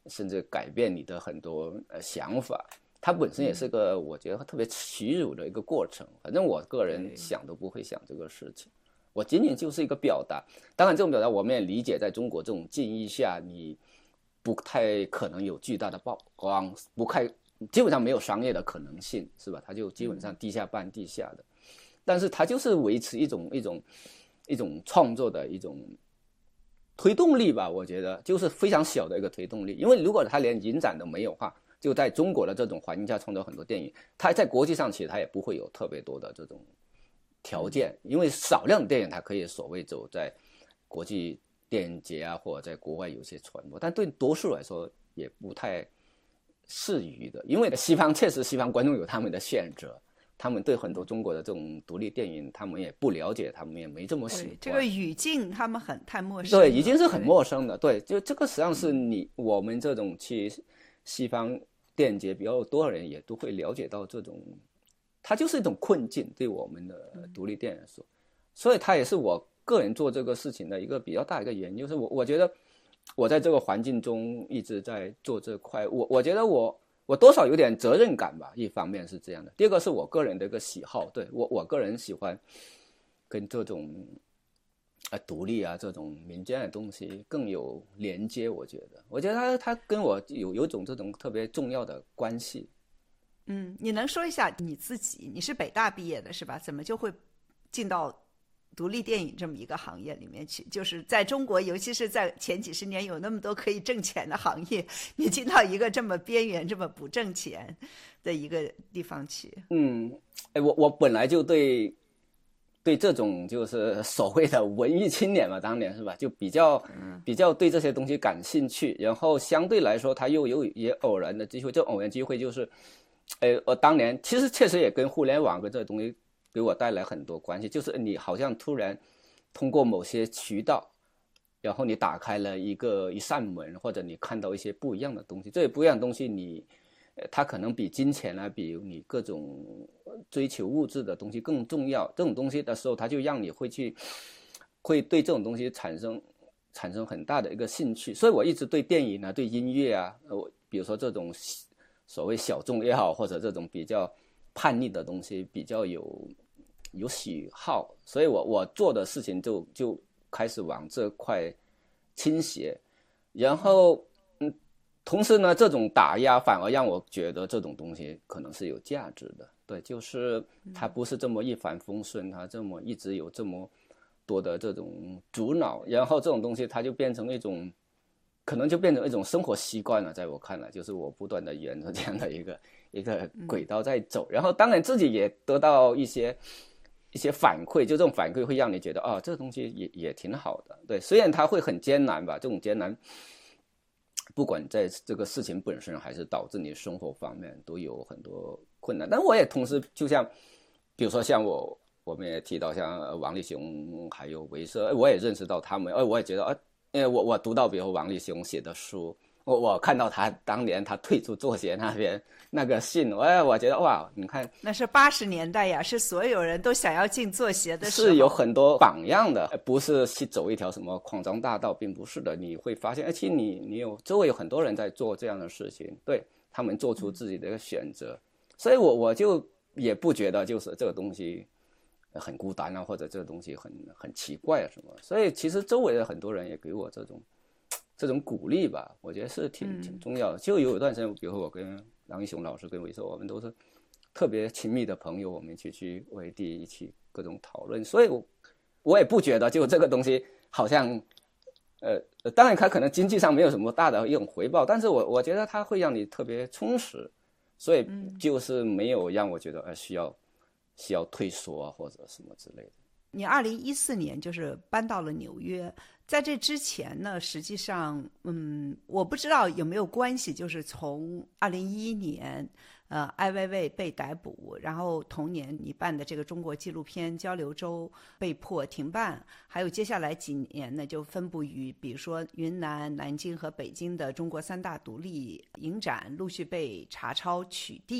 甚至改变你的很多想法。它本身也是个我觉得特别屈辱的一个过程。反正我个人想都不会想这个事情，我仅仅就是一个表达。当然这种表达我们也理解，在中国这种境遇下，你不太可能有巨大的曝光，基本上没有商业的可能性，是吧？它就基本上地下办地下的，但是它就是维持一种创作的一种推动力吧。我觉得就是非常小的一个推动力，因为如果它连影展都没有的话，就在中国的这种环境下创作很多电影，它在国际上其实它也不会有特别多的这种条件，因为少量的电影它可以所谓走在国际电影节啊，或者在国外有些传播，但对多数来说也不太适宜的，因为西方观众有他们的限制，他们对很多中国的这种独立电影他们也不了解，他们也没这么喜欢， 这个语境他们太陌生了，对，已经是很陌生的。对，就这个实际上是我们这种去西方电影节比较多的人也都会了解到，这种它就是一种困境对我们的独立电影来说，所以它也是我个人做这个事情的一个比较大的一个原因，就是我觉得我在这个环境中一直在做这块，我觉得我多少有点责任感吧，一方面是这样的，第二个是我个人的一个喜好，对，我个人喜欢跟这种独立啊这种民间的东西更有连接，我觉得它跟我有种这种特别重要的关系。 你能说一下你自己？你是北大毕业的是吧？怎么就会进到独立电影这么一个行业里面去？就是在中国，尤其是在前几十年有那么多可以挣钱的行业，你进到一个这么边缘、这么不挣钱的一个地方去。 我本来就对这种就是所谓的文艺青年嘛，当年是吧，就比较对这些东西感兴趣，然后相对来说他又有也偶然的机会，这偶然机会就是我当年其实确实也跟互联网跟这个东西给我带来很多关系，就是你好像突然通过某些渠道，然后你打开了一扇门，或者你看到一些不一样的东西，这些不一样的东西它可能比金钱啊，比你各种追求物质的东西更重要。这种东西的时候，它就让你会对这种东西产生很大的一个兴趣。所以我一直对电影啊，对音乐啊，比如说这种所谓小众也好，或者这种比较叛逆的东西比较有喜好，所以我做的事情就开始往这块倾斜，然后同时呢，这种打压反而让我觉得这种东西可能是有价值的。对，就是它不是这么一帆风顺，它这么一直有这么多的这种阻挠，然后这种东西它就变成一种，可能就变成一种生活习惯了。在我看来，就是我不断的沿着这样的一个轨道在走，然后当然自己也得到一些反馈，就这种反馈会让你觉得这个东西也挺好的。对，虽然它会很艰难吧，这种艰难不管在这个事情本身还是导致你生活方面都有很多困难。但我也同时就像比如说像我们也提到像王力雄还有韦瑟，我也认识到他们，我也觉得因为我读到比如王力雄写的书，我看到他当年他退出作协那边那个信，我觉得哇，你看那是80年代呀，是所有人都想要进作协的时候， 是有很多榜样的，不是去走一条什么扩张大道，并不是的。你会发现，其实你周围有很多人在做这样的事情，对，他们做出自己的一个选择，所以我就也不觉得就是这个东西很孤单啊，或者这个东西很奇怪啊什么。所以其实周围的很多人也给我这种鼓励吧，我觉得是挺重要的。就有一段时间，比如说我跟郎一雄老师跟韦瑟，我们都是特别亲密的朋友，我们一起去为地一起各种讨论，所以我也不觉得就这个东西好像当然它可能经济上没有什么大的一种回报，但是我觉得它会让你特别充实，所以就是没有让我觉得需要退缩啊或者什么之类的。 你2014年就是搬到了纽约，在这之前呢，实际上我不知道有没有关系，就是从2011年艾薇薇被逮捕，然后同年你办的这个中国纪录片交流周被迫停办，还有接下来几年呢就分布于比如说云南、南京和北京的中国3大独立影展陆续被查抄取缔，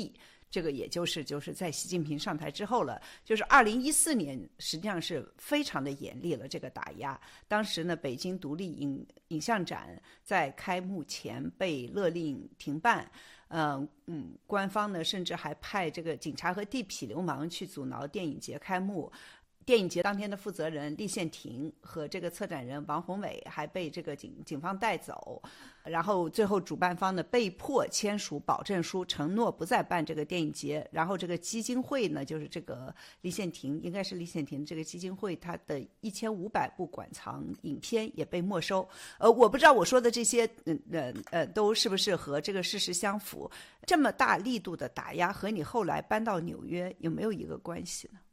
这个也就是在习近平上台之后了，就是2014年实际上是非常的严厉了这个打压。当时呢，北京独立影像展在开幕前被勒令停办，官方呢甚至还派这个警察和地痞流氓去阻挠电影节开幕。电影节当天的负责人厉宪廷和这个策展人王宏伟还被这个警方带走，然后最后主办方呢被迫签署保证书，承诺不再办这个电影节。然后这个基金会呢，就是这个厉宪廷，应该是厉宪廷这个基金会，它的1500部馆藏影片也被没收。我不知道我说的这些都是不是和这个事实相符。这么大力度的打压和你后来搬到纽约有没有一个关系呢？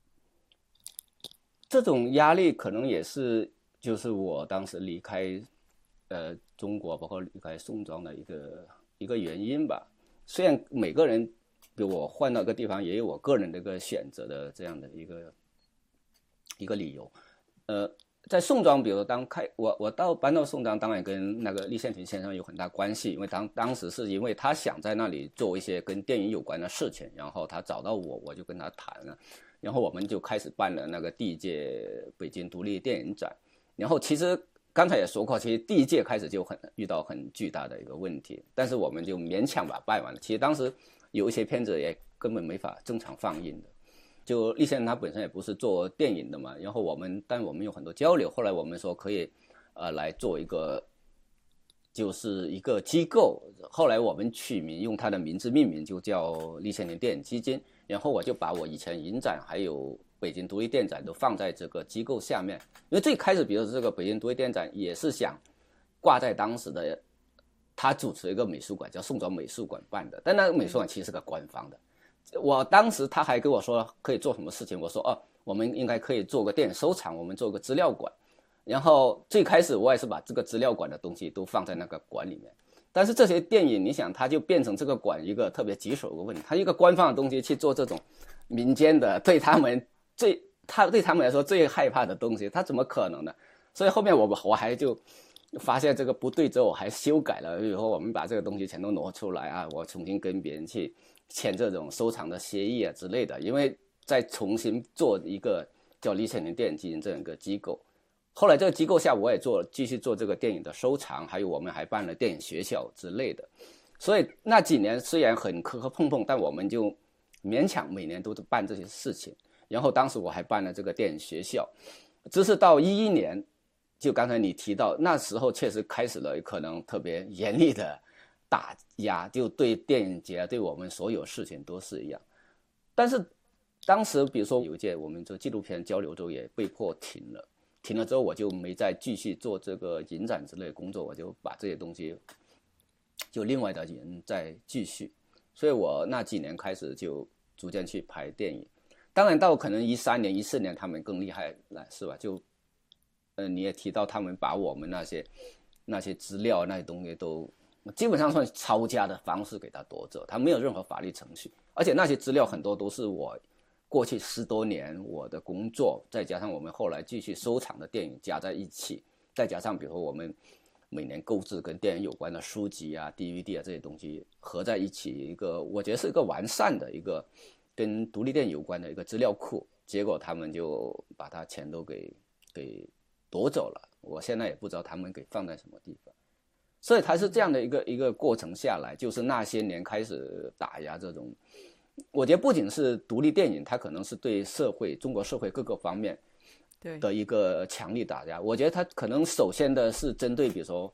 这种压力可能也是就是我当时离开中国，包括离开宋庄的一个原因吧。虽然每个人比如我换到一个地方也有我个人的一个选择的这样的一个理由。在宋庄，比如我搬到宋庄，当然跟那个厉宪廷先生有很大关系，因为当时是因为他想在那里做一些跟电影有关的事情，然后他找到我就跟他谈了。然后我们就开始办了那个第一届北京独立电影展。然后其实刚才也说过，其实第一届开始就遇到很巨大的一个问题，但是我们就勉强把它办完了。其实当时有一些片子也根本没法正常放映的。就厉宪廷他本身也不是做电影的嘛，然后我们有很多交流，后来我们说可以来做一个就是一个机构，后来我们取名用他的名字命名，就叫厉宪廷电影基金。然后我就把我以前影展还有北京独立电影展都放在这个机构下面。因为最开始比如说这个北京独立电影展也是想挂在当时的他主持一个美术馆叫宋庄美术馆办的，但那个美术馆其实是个官方的。我当时他还跟我说可以做什么事情，我说我们应该可以做个电影收藏，我们做个资料馆。然后最开始我也是把这个资料馆的东西都放在那个馆里面。但是这些电影你想它就变成这个馆一个特别棘手的问题，它一个官方的东西去做这种民间的对他们来说最害怕的东西，它怎么可能呢？所以后面我还就发现这个不对之后，我还修改了，以后我们把这个东西全都挪出来啊，我重新跟别人去签这种收藏的协议啊之类的，因为再重新做一个叫厉宪廷电影基金这样一个机构。后来这个机构下我也继续做这个电影的收藏，还有我们还办了电影学校之类的。所以那几年虽然很磕磕碰碰，但我们就勉强每年都办这些事情。然后当时我还办了这个电影学校，只是到2011年，就刚才你提到那时候确实开始了可能特别严厉的打压，就对电影节对我们所有事情都是一样。但是当时比如说有一届我们做纪录片交流周也被迫停了之后，我就没再继续做这个影展之类的工作，我就把这些东西就另外的人再继续。所以我那几年开始就逐渐去拍电影。当然到可能13年14年他们更厉害了，是吧？就你也提到他们把我们那些资料那些东西都基本上算抄家的方式给他夺走，他没有任何法律程序。而且那些资料很多都是我过去10多年我的工作，再加上我们后来继续收藏的电影加在一起，再加上比如说我们每年购置跟电影有关的书籍啊 DVD 啊这些东西合在一起，一个我觉得是一个完善的一个跟独立电影有关的一个资料库。结果他们就把它全都给夺走了，我现在也不知道他们给放在什么地方。所以它是这样的一个过程下来，就是那些年开始打压这种，我觉得不仅是独立电影，它可能是对社会中国社会各个方面的一个强力打压。我觉得它可能首先的是针对比如说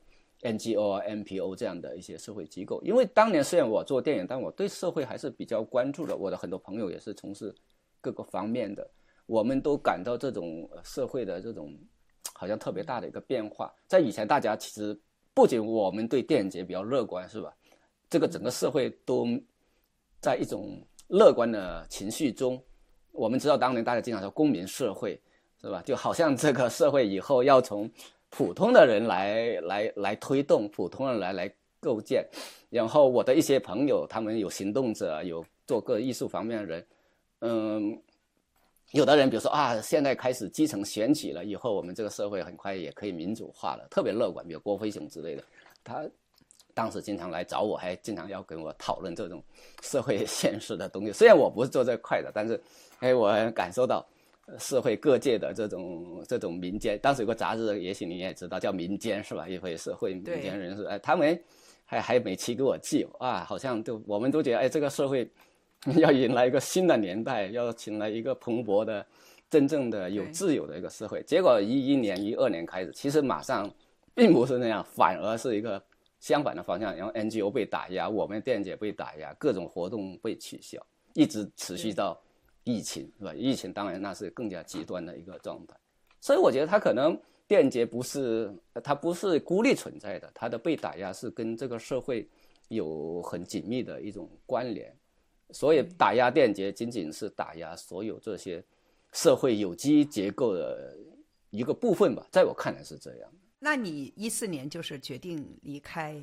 NGO NPO 这样的一些社会机构。因为当年虽然我做电影，但我对社会还是比较关注的，我的很多朋友也是从事各个方面的，我们都感到这种社会的这种好像特别大的一个变化。在以前大家其实不仅我们对电影节比较乐观，是吧？这个整个社会都在一种乐观的情绪中。我们知道当年大家经常说公民社会，是吧？就好像这个社会以后要从普通的人来推动，普通人来构建。然后我的一些朋友，他们有行动者，有做个艺术方面的人，有的人比如说现在开始基层选举了，以后我们这个社会很快也可以民主化了，特别乐观，比如郭飞雄之类的。他当时经常来找我，还经常要跟我讨论这种社会现实的东西。虽然我不是做这块的，但是我感受到社会各界的这种民间，当时有个杂志，也许你也知道，叫民间是吧？一会社会民间人士，他们还每期给我寄啊，好像我们都觉得这个社会要迎来一个新的年代，要迎来一个蓬勃的、真正的有自由的一个社会。结果11年、12年开始，其实马上并不是那样，反而是一个相反的方向。然后 NGO 被打压，我们电解被打压，各种活动被取消，一直持续到疫情，是吧？疫情当然那是更加极端的一个状态。所以我觉得它可能电解不是孤立存在的，它的被打压是跟这个社会有很紧密的一种关联。所以打压电解仅仅是打压所有这些社会有机结构的一个部分吧，在我看来是这样。 那你14年就是决定离开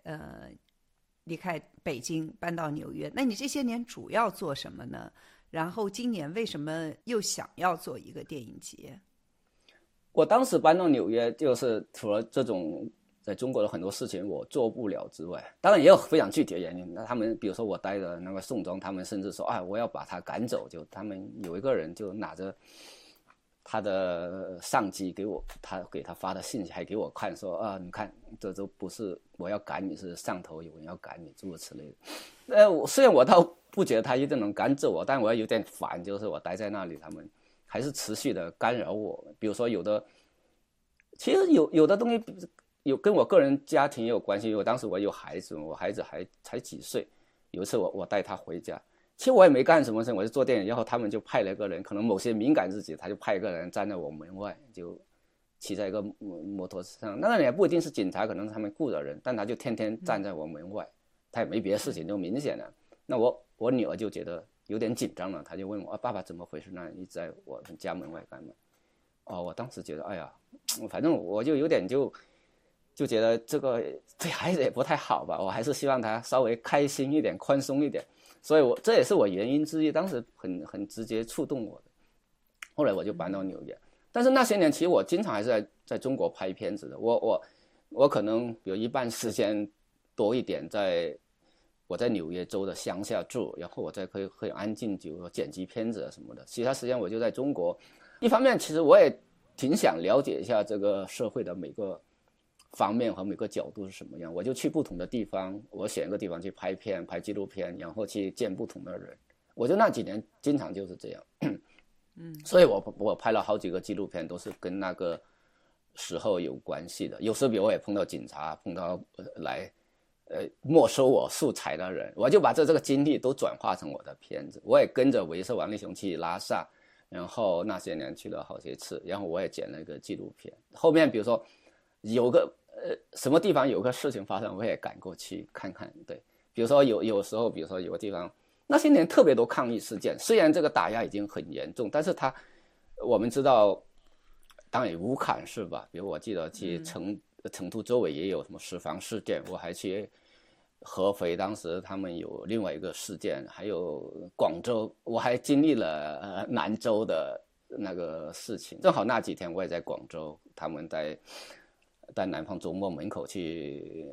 北京搬到纽约，那你这些年主要做什么呢？然后今年为什么又想要做一个电影节？ 我当时搬到纽约，就是除了这种在中国的很多事情我做不了之外，当然也有非常具体的原因。那他们比如说我待的那个宋庄，他们甚至说我要把他赶走，就他们有一个人就拿着他的上级给他发的信息，还给我看说你看这都不是我要赶你，是上头有人要赶你，诸如此类的。虽然我倒不觉得他一定能赶走我，但我有点烦，就是我待在那里，他们还是持续的干扰我。比如说其实有的东西跟我个人家庭也有关系。因为当时我有孩子，我孩子才几岁，有一次我带他回家，其实我也没干什么事，我就做电影，然后他们就派了一个人，可能某些敏感日子，他就派一个人站在我门外，就骑在一个摩托车上，那个人也不一定是警察，可能是他们雇的人，但他就天天站在我门外，他也没别的事情，就明显的。那我女儿就觉得有点紧张了，她就问我爸爸怎么回事呢？一直在我家门外干嘛？我当时觉得反正我就有点就觉得这个对孩子也不太好吧，我还是希望他稍微开心一点，宽松一点。所以这也是我原因之一，当时很直接触动我的。后来我就搬到纽约，但是那些年其实我经常还是在中国拍片子的。我可能有一半时间多一点我在纽约州的乡下住，然后我可以很安静，就剪辑片子什么的。其他时间我就在中国。一方面其实我也挺想了解一下这个社会的每个方面和每个角度是什么样，我就去不同的地方，我选一个地方去拍片、拍纪录片，然后去见不同的人。我就那几年经常就是这样。所以我拍了好几个纪录片，都是跟那个时候有关系的。有时候比如我也碰到警察，碰到来没收我素材的人，我就把这个经历都转化成我的片子。我也跟着维瑟王力雄去拉萨，然后那些年去了好些次，然后我也剪了一个纪录片。后面比如说有个什么地方有个事情发生，我也赶过去看看。对，比如说有时候，比如说有个地方那些年特别多抗议事件，虽然这个打压已经很严重，但是我们知道，当然乌坎是吧？比如我记得去成都周围也有什么石房事件，我还去合肥，当时他们有另外一个事件，还有广州，我还经历了兰州的那个事情。正好那几天我也在广州，他们在南方周末门口去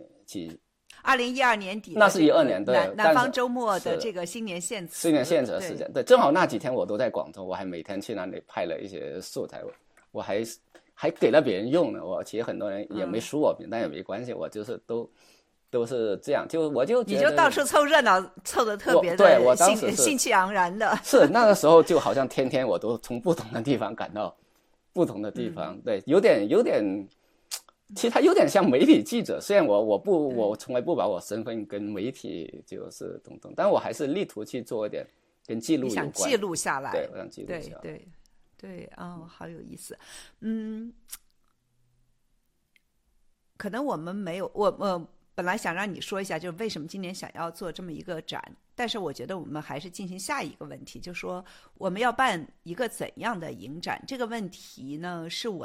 2012年底， 那是12年，对， 南方周末的这个新年献词的事件，对，正好那几天我都在广州，我还每天去那里拍了一些素材，我还给了别人用呢。其实很多人也没输我名，但也没关系，我就是都是这样，我就觉得你就到处凑热闹，凑得特别的对，我当时兴气盎然的。 是那个时候就好像天天我都从不同的地方赶到不同的地方，对，有点，其实他有点像媒体记者。虽然我从来不把我身份跟媒体就是等等，但我还是力图去做一点跟记录有关。 你想记录下来， 对，我想记录下来。 对，好有意思。可能我们没有我本来想让你说一下，就是为什么今年想要做这么一个展，但是我觉得我们还是进行下一个问题，就是说我们要办一个怎样的影展。这个问题呢，是我在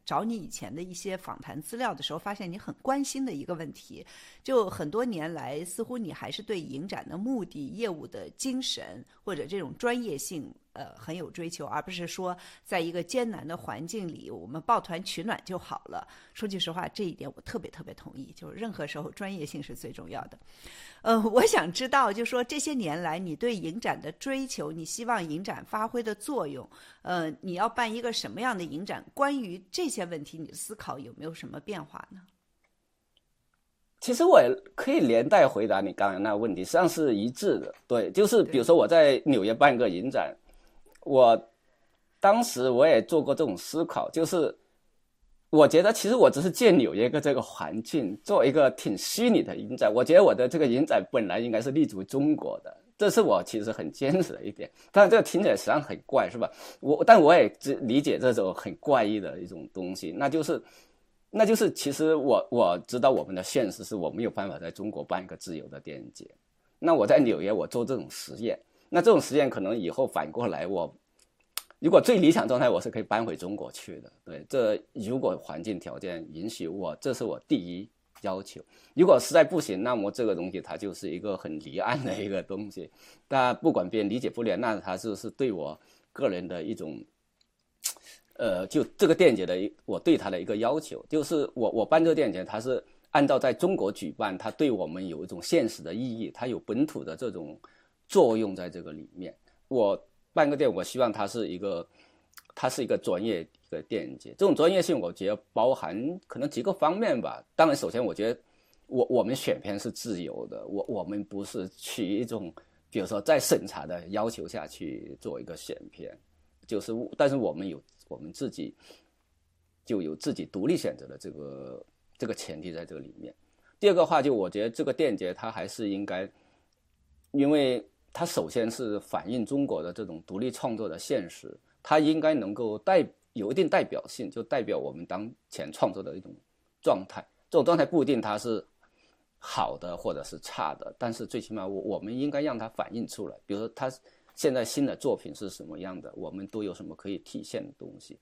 找你以前的一些访谈资料的时候，发现你很关心的一个问题，就很多年来似乎你还是对影展的目的、业务的精神或者这种专业性很有追求，而不是说在一个艰难的环境里我们抱团取暖就好了。说句实话，这一点我特别同意，就是任何时候专业性是最重要的。我想知道，就说这些年来你对影展的追求，你希望影展发挥的作用，你要办一个什么样的影展？关于这些问题，你的思考有没有什么变化呢？ 其实我也可以连带回答你刚才那个问题，实际上是一致的。对，就是比如说我在纽约办一个影展，我当时我也做过这种思考，就是我觉得其实我只是借纽约这个环境做一个挺虚拟的影展，我觉得我的这个影展本来应该是立足中国的，这是我其实很坚持的一点。当然这个听起来实际上很怪，是吧？但我也理解这种很怪异的一种东西，那就是其实我知道我们的现实是我没有办法在中国办一个自由的电影节，那我在纽约我做这种实验，那这种实验可能以后反过来如果最理想状态我是可以搬回中国去的，对，这如果环境条件允许我，这是我第一要求。如果实在不行，那么这个东西它就是一个很离岸的一个东西，但不管别人理解不了，那它就是对我个人的一种就这个电影节的我对它的一个要求，就是我办这个电影节，它是按照在中国举办，它对我们有一种现实的意义，它有本土的这种作用在这个里面。我办个电影，我希望它是一个专业的电影节。这种专业性，我觉得包含可能几个方面吧。当然，首先我觉得我们选片是自由的，我们不是取一种比如说在审查的要求下去做一个选片，但是我们自己就有自己独立选择的这个前提在这个里面。第二个话，就我觉得这个电影节它还是应该，因为它首先是反映中国的这种独立创作的现实，它应该能够有一定代表性，就代表我们当前创作的一种状态。这种状态不一定它是好的或者是差的，但是最起码我们应该让它反映出来。比如说它现在新的作品是什么样的，我们都有什么可以体现的东西，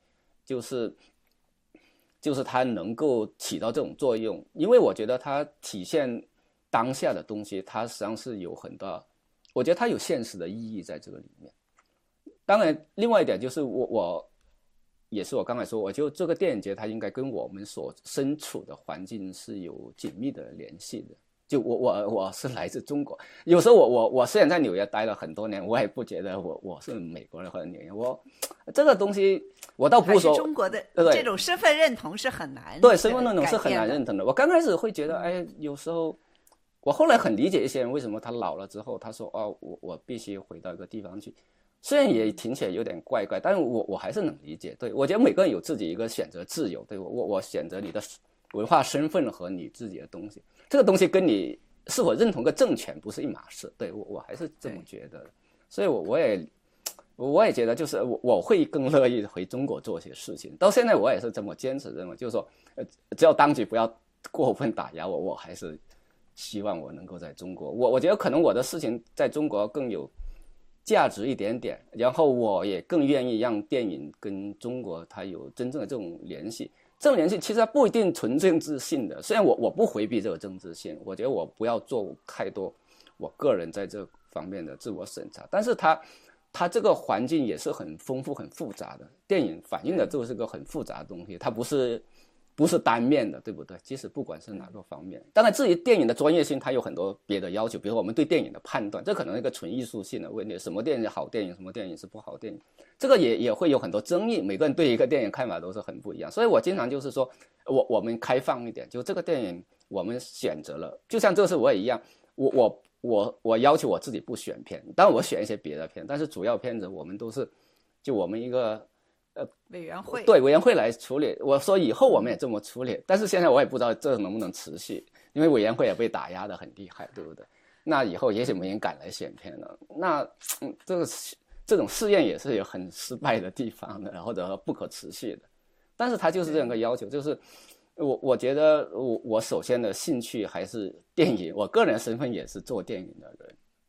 就是它能够起到这种作用。因为我觉得它体现当下的东西，它实际上是有很大，我觉得它有现实的意义在这个里面。当然另外一点就是也是我刚才说，我觉得这个电影节它应该跟我们所身处的环境是有紧密的联系的。就我是来自中国，有时候我虽然在纽约待了很多年，我也不觉得我是美国人或者纽约，这个东西我倒不是说中国的这种身份认同是很难， 对，身份认同是很难认同的。我刚开始会觉得有时候我后来很理解一些人为什么他老了之后他说我必须回到一个地方去，虽然也听起来有点怪怪，但是我还是能理解。对，我觉得每个人有自己一个选择自由，对，我选择你的文化身份和你自己的东西，这个东西跟你是否认同个政权不是一码事。对，我还是这么觉得。所以我也觉得就是我会更乐意回中国做些事情，到现在我也是这么坚持认为，就是说只要当局不要过分打压我还是希望我能够在中国，我觉得可能我的事情在中国更有价值一点点，然后我也更愿意让电影跟中国它有真正的这种联系。这种联系其实它不一定纯政治性的，虽然我不回避这个政治性，我觉得我不要做太多我个人在这方面的自我审查，但是它这个环境也是很丰富很复杂的，电影反映的就是个很复杂的东西，它不是单面的，对不对？即使不管是哪个方面，当然至于电影的专业性它有很多别的要求，比如说我们对电影的判断，这可能是一个纯艺术性的问题，什么电影是好电影，什么电影是不好电影，这个也会有很多争议，每个人对一个电影看法都是很不一样。所以我经常就是说我们开放一点，就这个电影我们选择了，就像这次我也一样，我要求我自己不选片，当然我选一些别的片，但是主要片子我们都是就我们一个委员会， 对，委员会来处理。我说以后我们也这么处理，但是现在我也不知道这能不能持续，因为委员会也被打压得很厉害，对不对？那以后也许没人敢来选片了。那这种试验也是有很失败的地方的，或者说不可持续的。但是它就是这样一个要求，就是我觉得我首先的兴趣还是电影，我个人身份也是做电影的人，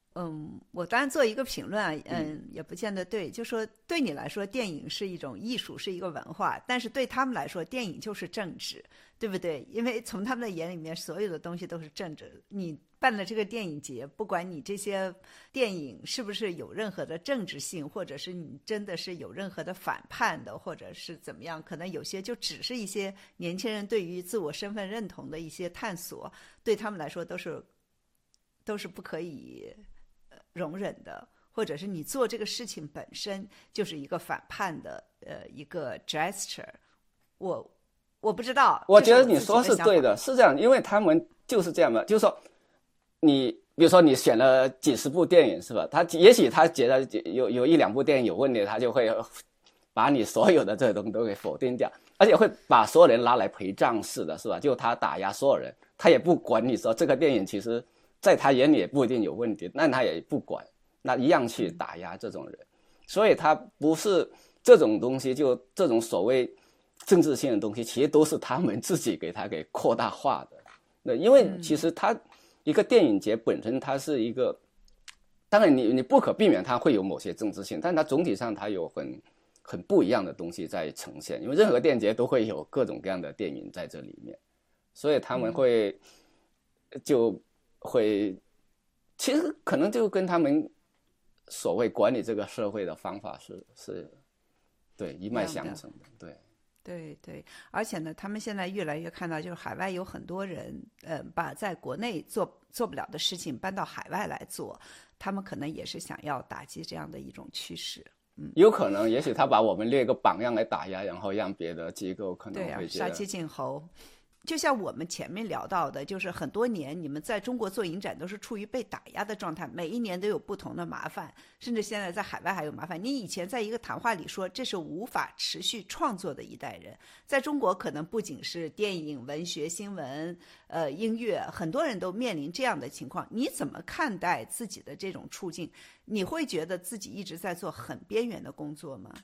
我当然做一个评论啊，也不见得对，就说对你来说，电影是一种艺术，是一个文化，但是对他们来说，电影就是政治，对不对？因为从他们的眼里面，所有的东西都是政治。你办了这个电影节，不管你这些电影是不是有任何的政治性，或者是你真的是有任何的反叛的，或者是怎么样，可能有些就只是一些年轻人对于自我身份认同的一些探索，对他们来说都是不可以容忍的，或者是你做这个事情本身就是一个反叛的一个 gesture。我不知道， 我觉得你说是对的，是这样，因为他们就是这样的，就是说你比如说你选了几十部电影是吧，也许他觉得有一两部电影有问题，他就会把你所有的这些东西都给否定掉，而且会把所有人拉来陪葬式的是吧，就他打压所有人，他也不管你说这个电影其实在他眼里也不一定有问题，那他也不管，那一样去打压这种人。所以他不是这种东西，就这种所谓政治性的东西，其实都是他们自己给扩大化的。那因为其实他一个电影节本身它是一个，当然你不可避免它会有某些政治性，但它总体上它有很不一样的东西在呈现，因为任何电影节都会有各种各样的电影在这里面，所以他们会其实可能就跟他们所谓管理这个社会的方法是对一脉相承的。 对，而且呢，他们现在越来越看到，就是海外有很多人，把在国内做不了的事情搬到海外来做，他们可能也是想要打击这样的一种趋势。 有可能，也许他把我们列个榜样来打压，然后让别的机构可能会觉得杀鸡儆猴。就像我们前面聊到的，就是很多年你们在中国做影展都是处于被打压的状态，每一年都有不同的麻烦，甚至现在在海外还有麻烦。你以前在一个谈话里说这是无法持续创作的一代人，在中国可能不仅是电影、文学、新闻、音乐，很多人都面临这样的情况。你怎么看待自己的这种处境？你会觉得自己一直在做很边缘的工作吗？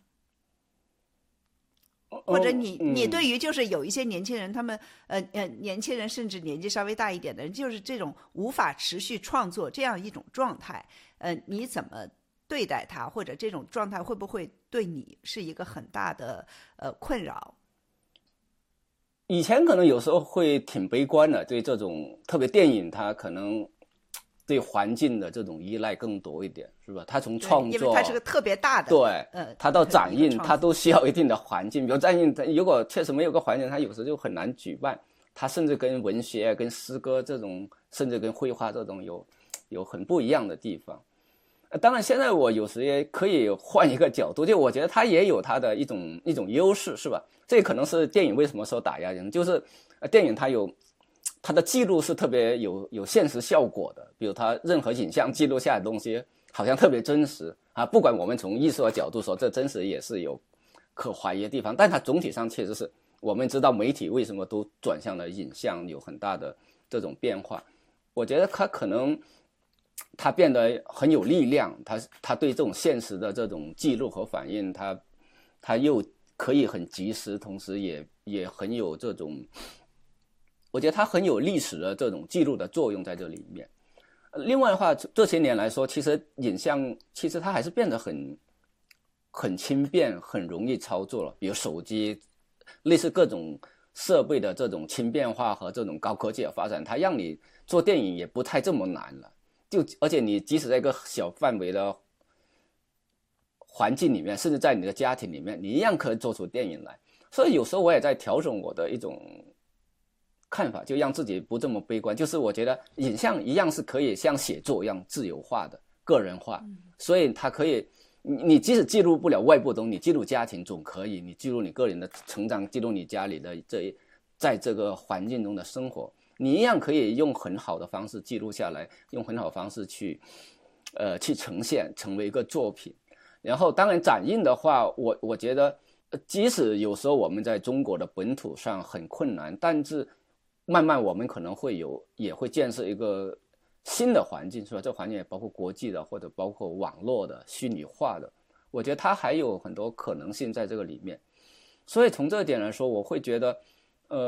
或者你对于就是有一些年轻人，他们年轻人甚至年纪稍微大一点的人，就是这种无法持续创作这样一种状态，你怎么对待他？或者这种状态会不会对你是一个很大的困扰？ 以前可能有时候会挺悲观的，对这种特别电影，它可能对环境的这种依赖更多一点，是吧？它从创作， 因为它是个特别大的， 对，它到展映，它都需要一定的环境。比如展映，如果确实没有个环境，它有时就很难举办。它甚至跟文学、跟诗歌这种，甚至跟绘画这种有很不一样的地方。当然，现在我有时也可以换一个角度，就我觉得它也有它的一种优势，是吧？这可能是电影为什么受打压，就是电影它的记录是特别有现实效果的，比如它任何影像记录下来的东西好像特别真实啊，不管我们从艺术的角度说这真实也是有可怀疑的地方，但它总体上确实是我们知道媒体为什么都转向了影像，有很大的这种变化。我觉得它可能它变得很有力量，它对这种现实的这种记录和反应，它又可以很及时，同时也很有这种，我觉得它很有历史的这种记录的作用在这里面。另外的话，这些年来说，其实影像其实它还是变得很轻便，很容易操作了。比如手机，类似各种设备的这种轻便化和这种高科技的发展，它让你做电影也不太这么难了。而且你即使在一个小范围的环境里面，甚至在你的家庭里面，你一样可以做出电影来。所以有时候我也在调整我的一种看法，就让自己不这么悲观。就是我觉得影像一样是可以像写作一样自由化的、个人化，所以它可以，你即使记录不了外部东西，你记录家庭总可以，你记录你个人的成长，记录你家里的在这个环境中的生活，你一样可以用很好的方式记录下来，用很好的方式去呈现，成为一个作品。然后当然展映的话，我觉得即使有时候我们在中国的本土上很困难，但是慢慢我们可能也会建设一个新的环境，是吧？这环境也包括国际的，或者包括网络的、虚拟化的，我觉得它还有很多可能性在这个里面。所以从这一点来说，我会觉得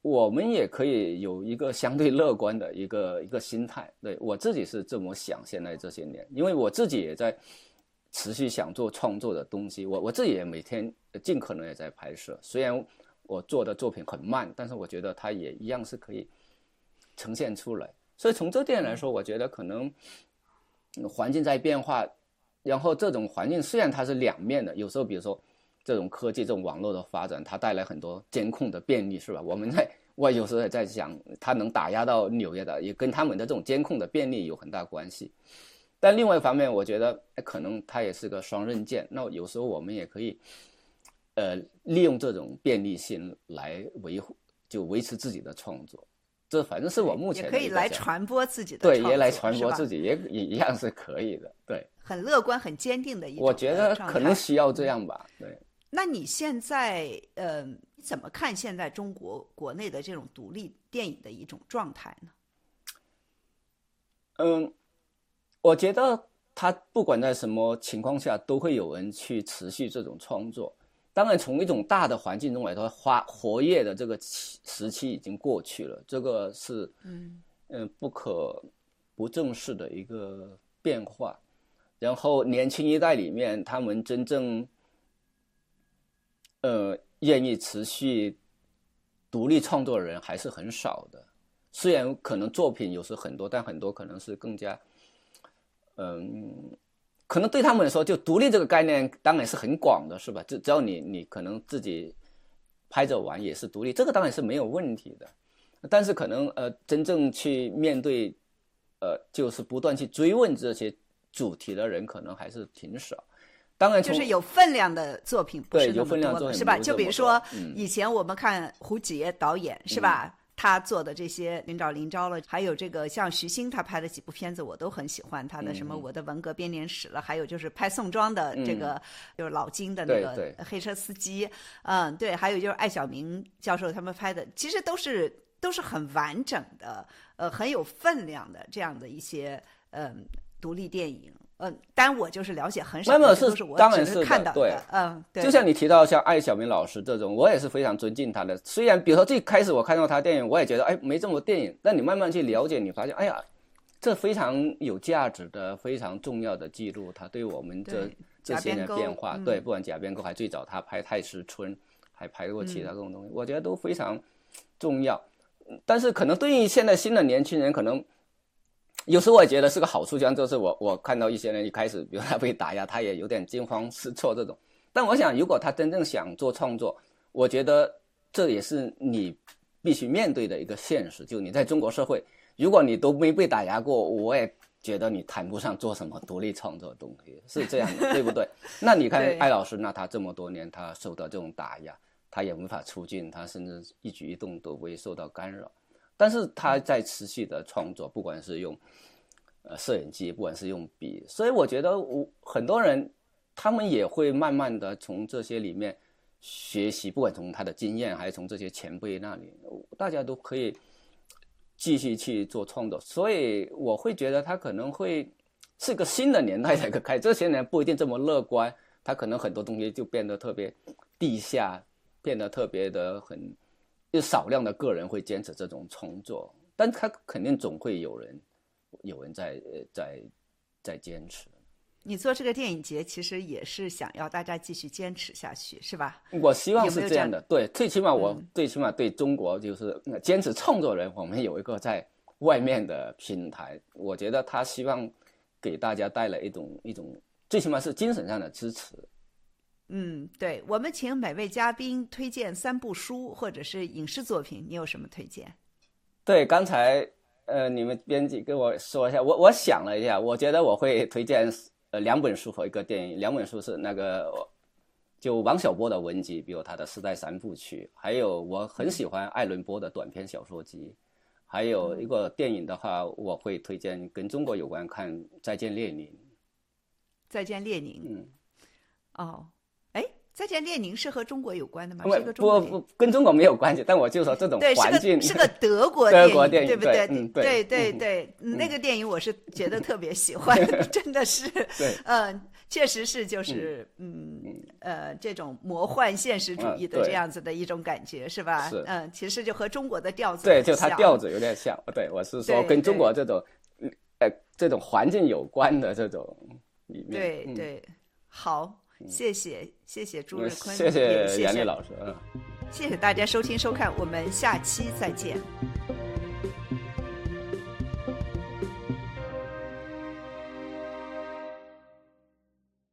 我们也可以有一个相对乐观的一个心态。对，我自己是这么想，现在这些年，因为我自己也在持续想做创作的东西，我自己也每天尽可能也在拍摄，虽然我做的作品很慢，但是我觉得它也一样是可以呈现出来。所以从这点来说，我觉得可能环境在变化，然后这种环境虽然它是两面的，有时候比如说这种科技这种网络的发展，它带来很多监控的便利，是吧？我有时候也在想，它能打压到纽约的，也跟他们的这种监控的便利有很大关系。但另外一方面，我觉得可能它也是个双刃剑。那有时候我们也可以利用这种便利性来维持自己的创作。这反正是我目前的也可以来传播自己的创作， 对， 也来传播自己，也一样是可以的。对， 很乐观很坚定的一种我觉得可能需要这样吧。对， 那你现在你怎么看现在中国内的这种独立电影的一种状态呢？ 我觉得它不管在什么情况下都会有人去持续这种创作。当然从一种大的环境中来说，活跃的这个时期已经过去了，这个是不可不正视的一个变化。然后年轻一代里面，他们真正愿意持续独立创作的人还是很少的。虽然可能作品有时很多，但很多可能是更加可能对他们来说，就独立这个概念当然是很广的，是吧？只要你可能自己拍着玩也是独立，这个当然是没有问题的。但是可能真正去面对就是不断去追问这些主题的人，可能还是挺少。当然就是有分量的作品不是那么多， 对，有分量作品是吧？就比如说以前我们看胡杰导演，是吧？他做的这些临招了，还有这个像徐星他拍的几部片子我都很喜欢，他的什么我的文革编年史了，还有就是拍宋庄的这个就是老金的那个黑车司机，对，还有就是艾晓明教授他们拍的，其实都是很完整的很有分量的这样的一些独立电影。当然我就是了解很少， 都是我当然是看到的。 对，就像你提到像艾晓明老师这种，我也是非常尊敬他的。虽然比如说最开始我看到他电影，我也觉得没这么多电影，但你慢慢去了解，你发现这非常有价值的、非常重要的记录，他对我们这些年变化，对，不管假边沟还最早他拍太师村，还拍过其他各种东西，我觉得都非常重要。但是可能对于现在新的年轻人，可能有时候我也觉得是个好处，像就是我看到一些人一开始，比如他被打压，他也有点惊慌失措这种。但我想，如果他真正想做创作，我觉得这也是你必须面对的一个现实。就你在中国社会，如果你都没被打压过，我也觉得你谈不上做什么独立创作的东西，是这样的，对不对？那你看艾老师，那他这么多年他受到这种打压，他也无法出镜，他甚至一举一动都会受到干扰。但是他在持续的创作，不管是用摄影机，不管是用笔，所以我觉得很多人他们也会慢慢的从这些里面学习，不管从他的经验还是从这些前辈那里，大家都可以继续去做创作。所以我会觉得他可能会是个新的年代的一个开始，这些年不一定这么乐观，他可能很多东西就变得特别地下，变得特别的就少量的个人会坚持这种创作，但他肯定总会有人在坚持。 你做这个电影节其实也是想要大家继续坚持下去，是吧？ 我希望是这样的，对，最起码对中国就是坚持创作人，我们有一个在外面的平台，我觉得他希望给大家带来一种最起码是精神上的支持。 对，我们请每位嘉宾推荐3部书或者是影视作品，你有什么推荐？ 对，刚才你们编辑跟我说一下，我想了一下，我觉得我会推荐2本书和一个电影。2本书是那个就王小波的文集，比如他的《时代3部曲》，还有我很喜欢爱伦坡的短篇小说集，还有一个电影的话，我会推荐跟中国有关，看《再见列宁》。 再见列宁。再见列宁是和中国有关的吗？ 不，跟中国没有关系，但我就说这种环境是个德国电影，对不对？对，那个电影我是觉得特别喜欢，真的是。 确实是就是这种魔幻现实主义的这样子的一种感觉，是吧？ 是， 其实就和中国的调子对， 很就它像调子有点像。对，我是说跟中国这种这种环境有关的这种里面。 对对，好，谢谢朱日坤， 谢谢也谢谢杨丽老师， 谢谢大家收听收看，我们下期再见。